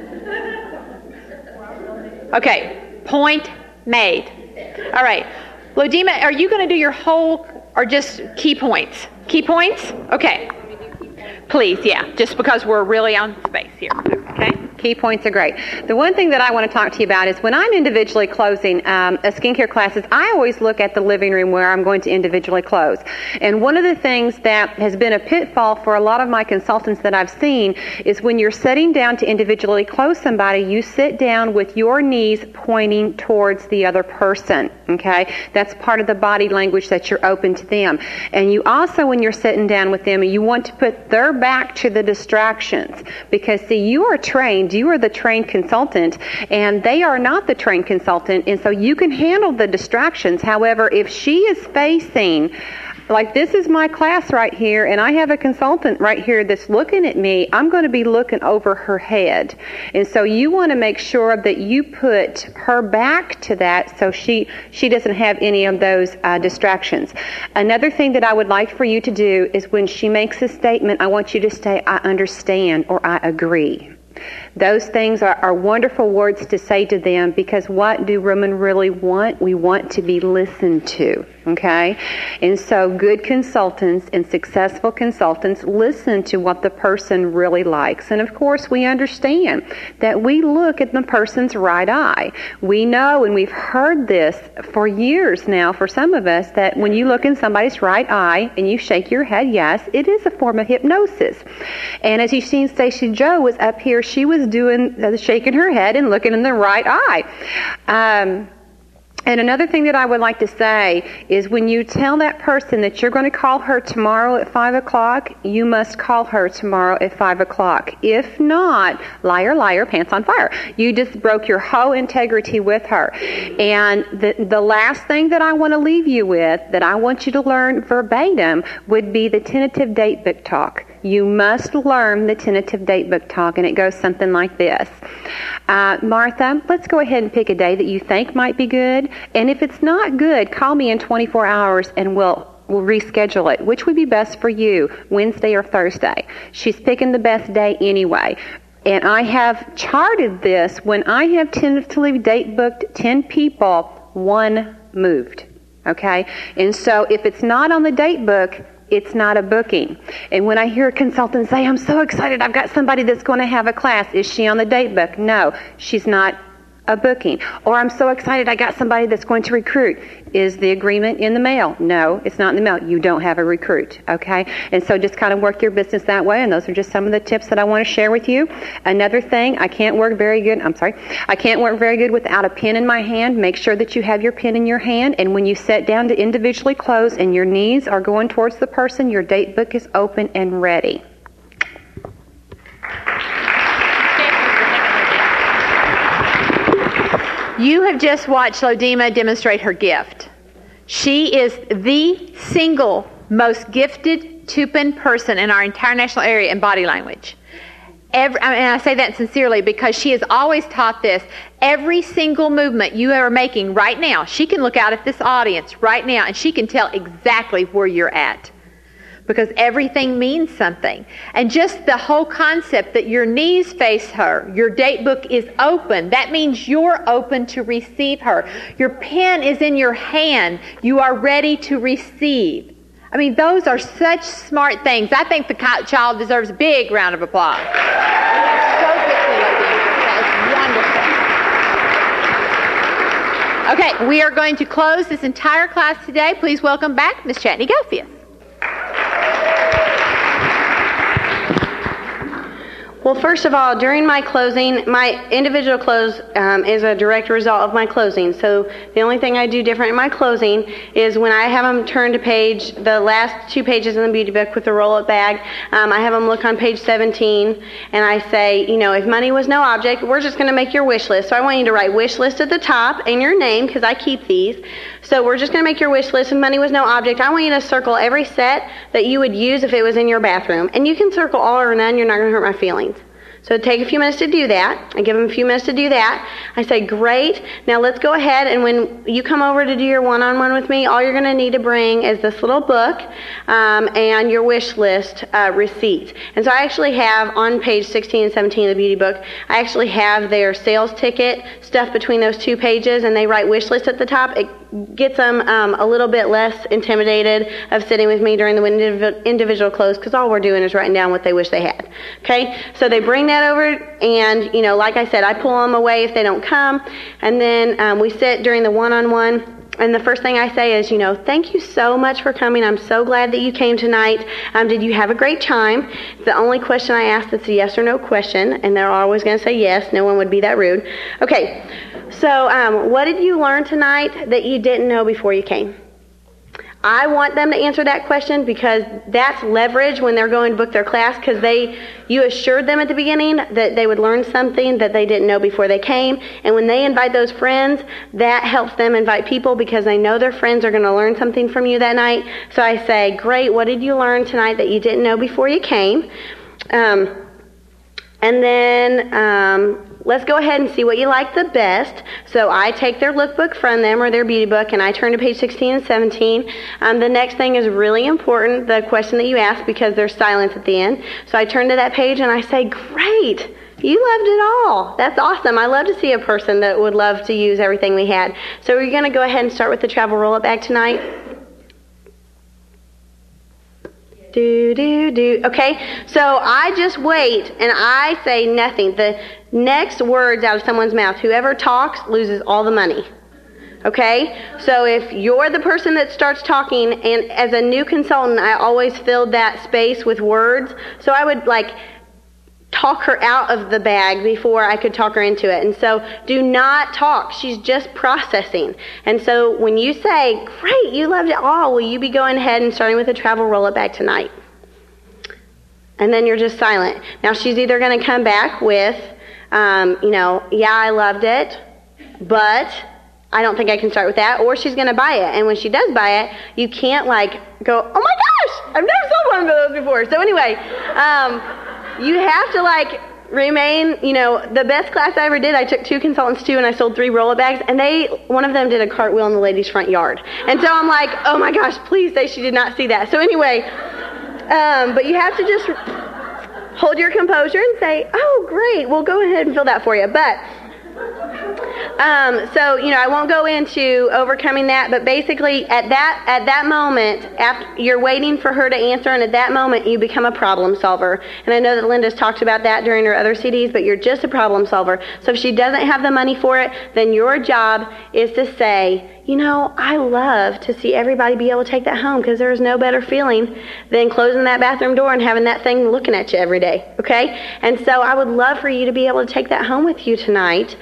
Okay, point made. All right. Lodima, are you going to do your whole or just key points? Key points? Okay. Please, yeah, just because we're really on space here. Okay. Key points are great. The one thing that I want to talk to you about is when I'm individually closing a skincare classes, I always look at the living room where I'm going to individually close. And one of the things that has been a pitfall for a lot of my consultants that I've seen is when you're sitting down to individually close somebody, you sit down with your knees pointing towards the other person, okay? That's part of the body language that you're open to them. And you also, when you're sitting down with them, you want to put their back to the distractions because, see, you are trained. You are the trained consultant, and they are not the trained consultant, and so you can handle the distractions. However, if she is facing, like this is my class right here, and I have a consultant right here that's looking at me, I'm going to be looking over her head. And so you want to make sure that you put her back to that so she doesn't have any of those distractions. Another thing that I would like for you to do is when she makes a statement, I want you to say, I understand, or I agree. Those things are wonderful words to say to them because what do women really want? We want to be listened to, okay? And so good consultants and successful consultants listen to what the person really likes. And of course, we understand that we look at the person's right eye. We know, and we've heard this for years now for some of us, that when you look in somebody's right eye and you shake your head, yes, it is a form of hypnosis. And as you've seen, Stacey Joe was up here, she was doing shaking her head and looking in the right eye. And another thing that I would like to say is when you tell that person that you're going to call her tomorrow at 5 o'clock, you must call her tomorrow at 5 o'clock. If not, liar, liar, pants on fire. You just broke your whole integrity with her. And the last thing that I want to leave you with, that I want you to learn verbatim, would be the tentative date book talk. You must learn the tentative date book talk, and it goes something like this. Martha, let's go ahead and pick a day that you think might be good. And if it's not good, call me in 24 hours and we'll reschedule it. Which would be best for you, Wednesday or Thursday? She's picking the best day anyway. And I have charted this. When I have tentatively date booked 10 people, 1 moved. Okay? And so if it's not on the date book, it's not a booking. And when I hear a consultant say, I'm so excited, I've got somebody that's going to have a class, is she on the date book? No, she's not a booking. Or I'm so excited, I got somebody that's going to recruit. Is the agreement in the mail? No, it's not in the mail. You don't have a recruit, okay? And so just kind of work your business that way, and those are just some of the tips that I want to share with you. Another thing, I can't work very good without a pen in my hand. Make sure that you have your pen in your hand, and when you sit down to individually close and your knees are going towards the person, your date book is open and ready. You have just watched Lodima demonstrate her gift. She is the single most gifted Tupin person in our entire national area in body language. And I say that sincerely because she has always taught this. Every single movement you are making right now, she can look out at this audience right now and she can tell exactly where you're at. Because everything means something. And just the whole concept that your knees face her, your date book is open, that means you're open to receive her. Your pen is in your hand. You are ready to receive. I mean, those are such smart things. I think the child deserves a big round of applause. So quickly, that is wonderful. Okay, we are going to close this entire class today. Please welcome back Ms. Chatney Gelfius. Well, first of all, during my closing, my individual close is a direct result of my closing. So the only thing I do different in my closing is when I have them turn to the last 2 pages in the beauty book with the roll-up bag, I have them look on page 17, and I say, if money was no object, we're just going to make your wish list. So I want you to write wish list at the top and your name, because I keep these. So we're just going to make your wish list. If money was no object, I want you to circle every set that you would use if it was in your bathroom. And you can circle all or none. You're not going to hurt my feelings. So take a few minutes to do that. I give them a few minutes to do that. I say, great. Now let's go ahead, and when you come over to do your one-on-one with me, all you're going to need to bring is this little book and your wish list receipt. And so I actually have on page 16 and 17 of the beauty book, I actually have their sales ticket stuffed between those 2 pages, and they write wish list at the top. It gets them a little bit less intimidated of sitting with me during the individual close, because all we're doing is writing down what they wish they had. Okay? So they bring that over, and, like I said, I pull them away if they don't come, and then we sit during the one-on-one. And the first thing I say is, thank you so much for coming. I'm so glad that you came tonight. Did you have a great time? The only question I ask is a yes or no question, and they're always going to say yes. No one would be that rude. Okay, so what did you learn tonight that you didn't know before you came? I want them to answer that question because that's leverage when they're going to book their class, because you assured them at the beginning that they would learn something that they didn't know before they came. And when they invite those friends, that helps them invite people because they know their friends are going to learn something from you that night. So I say, great, what did you learn tonight that you didn't know before you came? And then let's go ahead and see what you like the best. So I take their lookbook from them or their beauty book, and I turn to page 16 and 17. The next thing is really important, the question that you ask, because there's silence at the end. So I turn to that page and I say, great, you loved it all. That's awesome. I love to see a person that would love to use everything we had. So we're going to go ahead and start with the travel roll-up bag tonight. Okay, so I just wait and I say nothing. The next words out of someone's mouth, whoever talks loses all the money. Okay, so if you're the person that starts talking, and as a new consultant, I always filled that space with words. So I would talk her out of the bag before I could talk her into it. And so do not talk. She's just processing. And so when you say, great, you loved it all, will you be going ahead and starting with a travel roll-up bag tonight? And then you're just silent. Now she's either going to come back with, yeah, I loved it, but I don't think I can start with that, or she's going to buy it. And when she does buy it, you can't go, oh my gosh, I've never sold one of those before. So anyway, you have to remain, the best class I ever did, I took 2 consultants too, and I sold 3 roll-up bags, and one of them did a cartwheel in the lady's front yard. And so I'm like, oh my gosh, please say she did not see that. So anyway, but you have to just hold your composure and say, oh great, we'll go ahead and fill that for you. But I won't go into overcoming that, but basically at that moment, after you're waiting for her to answer, and at that moment you become a problem solver. And I know that Linda's talked about that during her other CDs, but you're just a problem solver. So if she doesn't have the money for it, then your job is to say, I love to see everybody be able to take that home, because there is no better feeling than closing that bathroom door and having that thing looking at you every day, okay? And so I would love for you to be able to take that home with you tonight.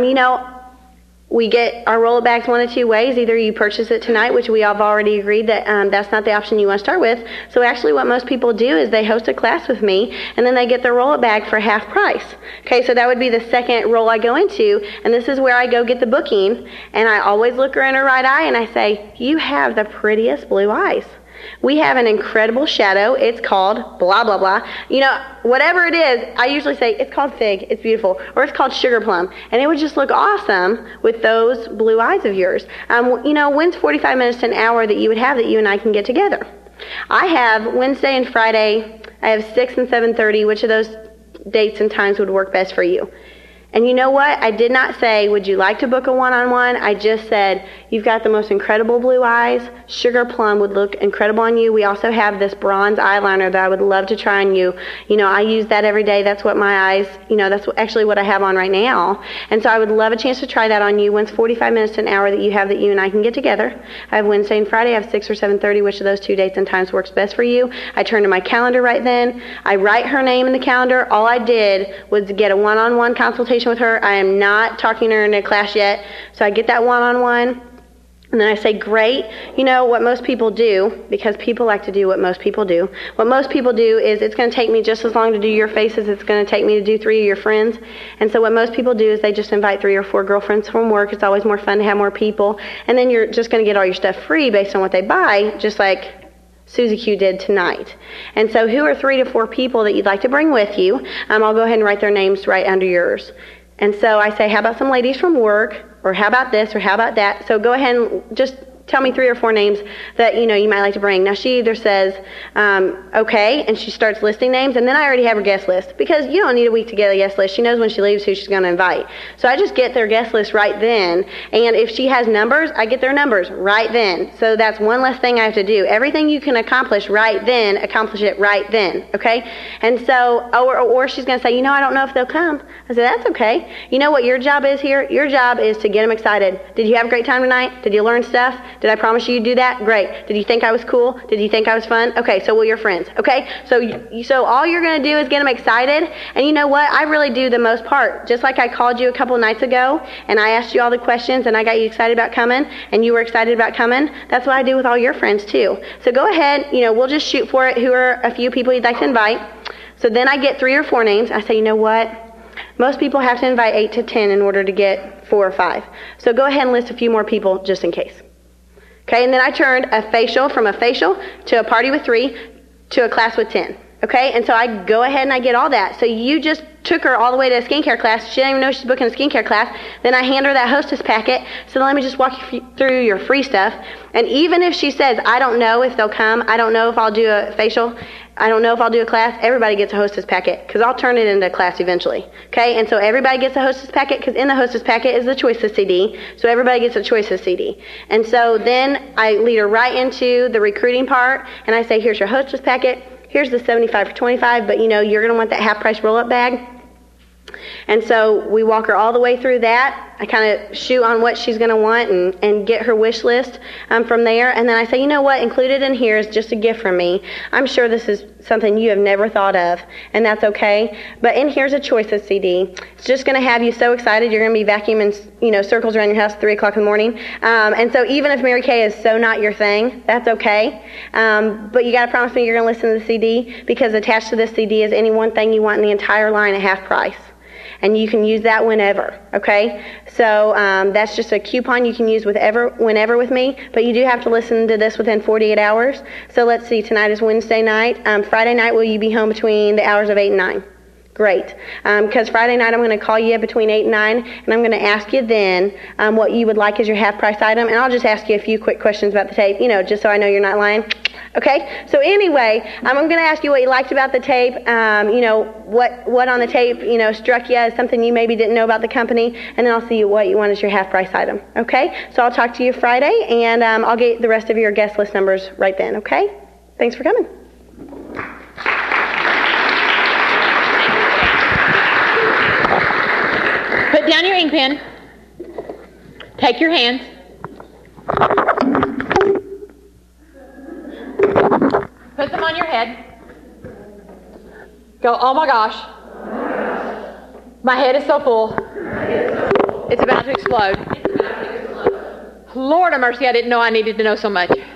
We get our roll-up bags one of 2 ways. Either you purchase it tonight, which we have already agreed that that's not the option you want to start with. So actually what most people do is they host a class with me, and then they get their roll-up bag for half price. Okay, so that would be the second roll I go into, and this is where I go get the booking, and I always look her in her right eye, and I say, you have the prettiest blue eyes. We have an incredible shadow. It's called blah, blah, blah. Whatever it is, I usually say, it's called fig, it's beautiful, or it's called sugar plum. And it would just look awesome with those blue eyes of yours. When's 45 minutes to an hour that you would have that you and I can get together? I have Wednesday and Friday, I have 6 and 7:30. Which of those dates and times would work best for you? And you know what? I did not say, would you like to book a one-on-one? I just said, you've got the most incredible blue eyes. Sugar plum would look incredible on you. We also have this bronze eyeliner that I would love to try on you. I use that every day. That's what my eyes, that's actually what I have on right now. And so I would love a chance to try that on you. When's 45 minutes to an hour that you have that you and I can get together? I have Wednesday and Friday. I have 6 or 7:30. Which of those 2 dates and times works best for you? I turn to my calendar right then. I write her name in the calendar. All I did was get a one-on-one consultation with her. I am not talking to her in a class yet. So I get that one-on-one. And then I say, great. What most people do, because people like to do what most people do. What most people do is, it's going to take me just as long to do your face as it's going to take me to do 3 of your friends. And so what most people do is they just invite 3 or 4 girlfriends from work. It's always more fun to have more people. And then you're just going to get all your stuff free based on what they buy, just like Susie Q did tonight. And so who are 3 to 4 people that you'd like to bring with you? I'll go ahead and write their names right under yours. And so I say, how about some ladies from work? Or how about this? Or how about that? So go ahead and just tell me 3 or 4 names that, you might like to bring. Now, she either says, okay, and she starts listing names, and then I already have her guest list, because you don't need a week to get a guest list. She knows when she leaves who she's going to invite. So I just get their guest list right then, and if she has numbers, I get their numbers right then. So that's one less thing I have to do. Everything you can accomplish right then, accomplish it right then, okay? And so, or she's going to say, I don't know if they'll come. I said, that's okay. You know what your job is here? Your job is to get them excited. Did you have a great time tonight? Did you learn stuff? Did I promise you you'd do that? Great. Did you think I was cool? Did you think I was fun? Okay, so will your friends, okay? So all you're going to do is get them excited, and you know what? I really do the most part. Just like I called you a couple nights ago, and I asked you all the questions, and I got you excited about coming, and you were excited about coming, that's what I do with all your friends too. So go ahead, we'll just shoot for it. Who are a few people you'd like to invite? So then I get 3 or 4 names. I say, you know what? Most people have to invite 8 to 10 in order to get 4 or 5. So go ahead and list a few more people just in case. Okay, and then I turned a facial from a facial to a party with 3 to a class with 10. Okay, and so I go ahead and I get all that. So you just took her all the way to a skincare class. She didn't even know she's booking a skincare class. Then I hand her that hostess packet. So let me just walk you through your free stuff. And even if she says, I don't know if they'll come, I don't know if I'll do a facial, I don't know if I'll do a class, everybody gets a hostess packet, because I'll turn it into a class eventually. Okay, and so everybody gets a hostess packet, because in the hostess packet is the Choices CD. So everybody gets a Choices CD. And so then I lead her right into the recruiting part, and I say, here's your hostess packet. Here's the 75 for 25, but you're going to want that half-price roll-up bag. And so we walk her all the way through that. I kind of shoot on what she's going to want and get her wish list from there. And then I say, you know what, included in here is just a gift from me. I'm sure this is something you have never thought of, and that's okay. But in here's a Choices CD. It's just going to have you so excited you're going to be vacuuming, circles around your house at 3 o'clock in the morning. And so even if Mary Kay is so not your thing, that's okay. But you got to promise me you're going to listen to the CD, because attached to this CD is any one thing you want in the entire line at half price. And you can use that whenever, okay? So that's just a coupon you can use whenever with me, but you do have to listen to this within 48 hours. So let's see, tonight is Wednesday night. Friday night, will you be home between the hours of 8 and 9? Great. Because Friday night I'm going to call you between 8 and 9, and I'm going to ask you then what you would like as your half-price item, and I'll just ask you a few quick questions about the tape, just so I know you're not lying. Okay? So anyway, I'm going to ask you what you liked about the tape, what on the tape, struck you as something you maybe didn't know about the company, and then I'll see what you want as your half-price item. Okay? So I'll talk to you Friday, and I'll get the rest of your guest list numbers right then. Okay? Thanks for coming. Put down your ink pen. Take your hands. Put them on your head. Go, oh my gosh. My head is so full. It's about to explode. Lord of mercy, I didn't know I needed to know so much. But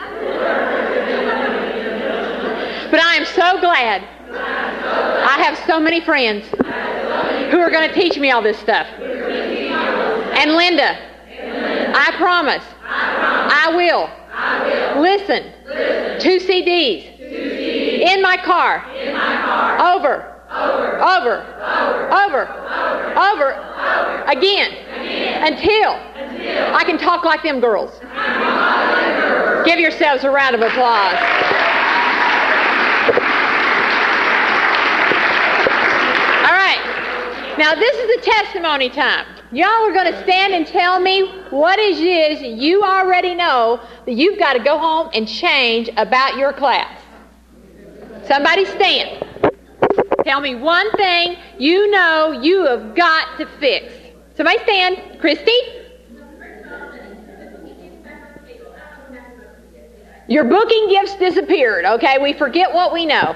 I am so glad I have so many friends who are going to teach me all this stuff. And Linda, I promise, I will listen to CDs in my car over again until I can talk like them girls. Give yourselves a round of applause. All right. Now this is the testimony time. Y'all are going to stand and tell me what it is you already know that you've got to go home and change about your class. Somebody stand. Tell me one thing you know you have got to fix. Somebody stand. Christy? Your booking gifts disappeared, okay? We forget what we know.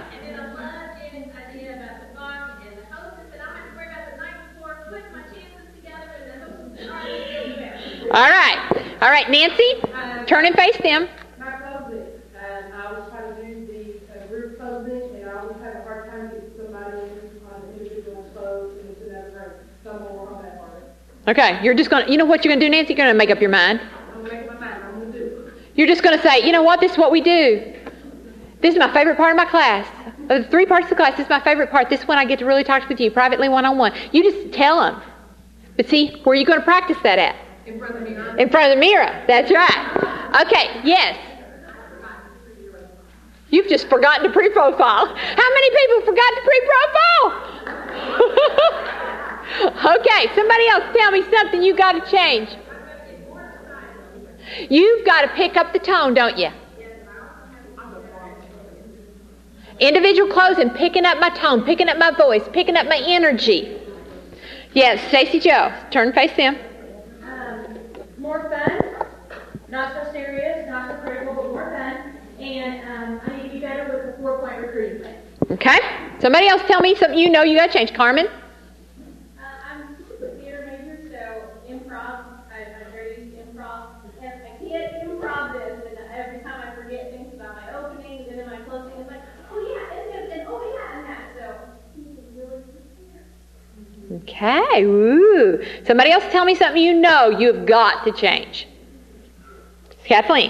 All right, Nancy, turn and face them. My public, I was trying to do the group public, and I always have a hard time getting somebody on the individual clothes, and it's another someone work on that part. Okay, you're just going to, you know what you're going to do, Nancy? You're going to make up your mind. I'm going to make up my mind. I'm going to do it. You're just going to say, you know what, this is what we do. This is my favorite part of my class. Of the 3 parts of the class, this is my favorite part. This one I get to really talk with you privately, one-on-one. You just tell them. But see, where are you going to practice that at? In front of the mirror. In front of the mirror. That's right. Okay, yes. You've just forgotten to pre-profile. How many people forgot to pre-profile? Okay, somebody else tell me something you got to change. You've got to pick up the tone, don't you? Individual closing, picking up my tone, picking up my voice, picking up my energy. Yes, Stacey Joe, turn and face them. More fun, not so serious, not so critical, but more fun. And I need to be better with the 4-point recruiting plan. Okay. Somebody else tell me something you know you got to change. Carmen? I'm a theater major, so improv, I'm very used to improv. I can't improv this, and every time I forget things about my openings and then my closing, it's like, oh yeah, and oh yeah, and that. So really prepare. Okay. Ooh. Somebody else tell me something you know you've got to change. Kathleen?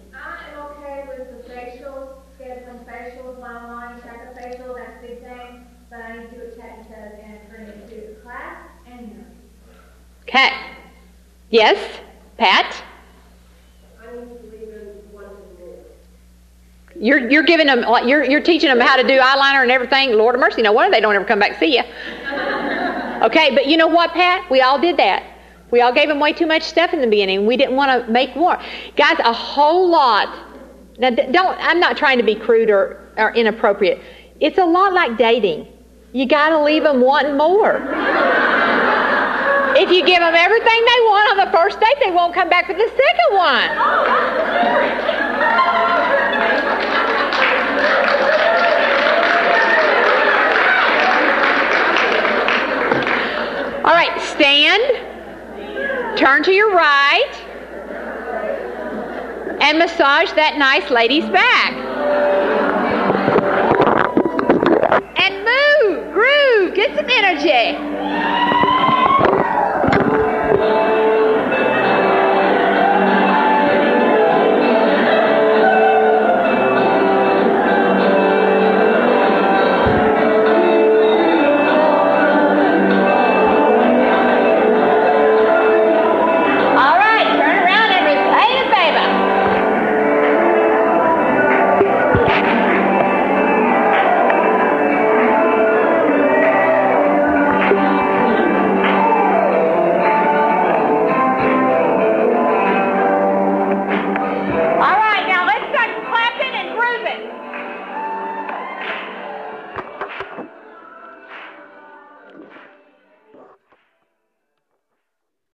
Okay. Yes, Pat? You're giving them, you're teaching them how to do eyeliner and everything. Lord of mercy, no wonder they don't ever come back to see you. Okay, but you know what, Pat? We all did that. We all gave them way too much stuff in the beginning. We didn't want to make more. Guys, a whole lot. Now, I'm not trying to be crude or inappropriate. It's a lot like dating. You got to leave them wanting more. If you give them everything they want on the first date, they won't come back for the second one. All right, stand, turn to your right, and massage that nice lady's back. And move, groove, get some energy.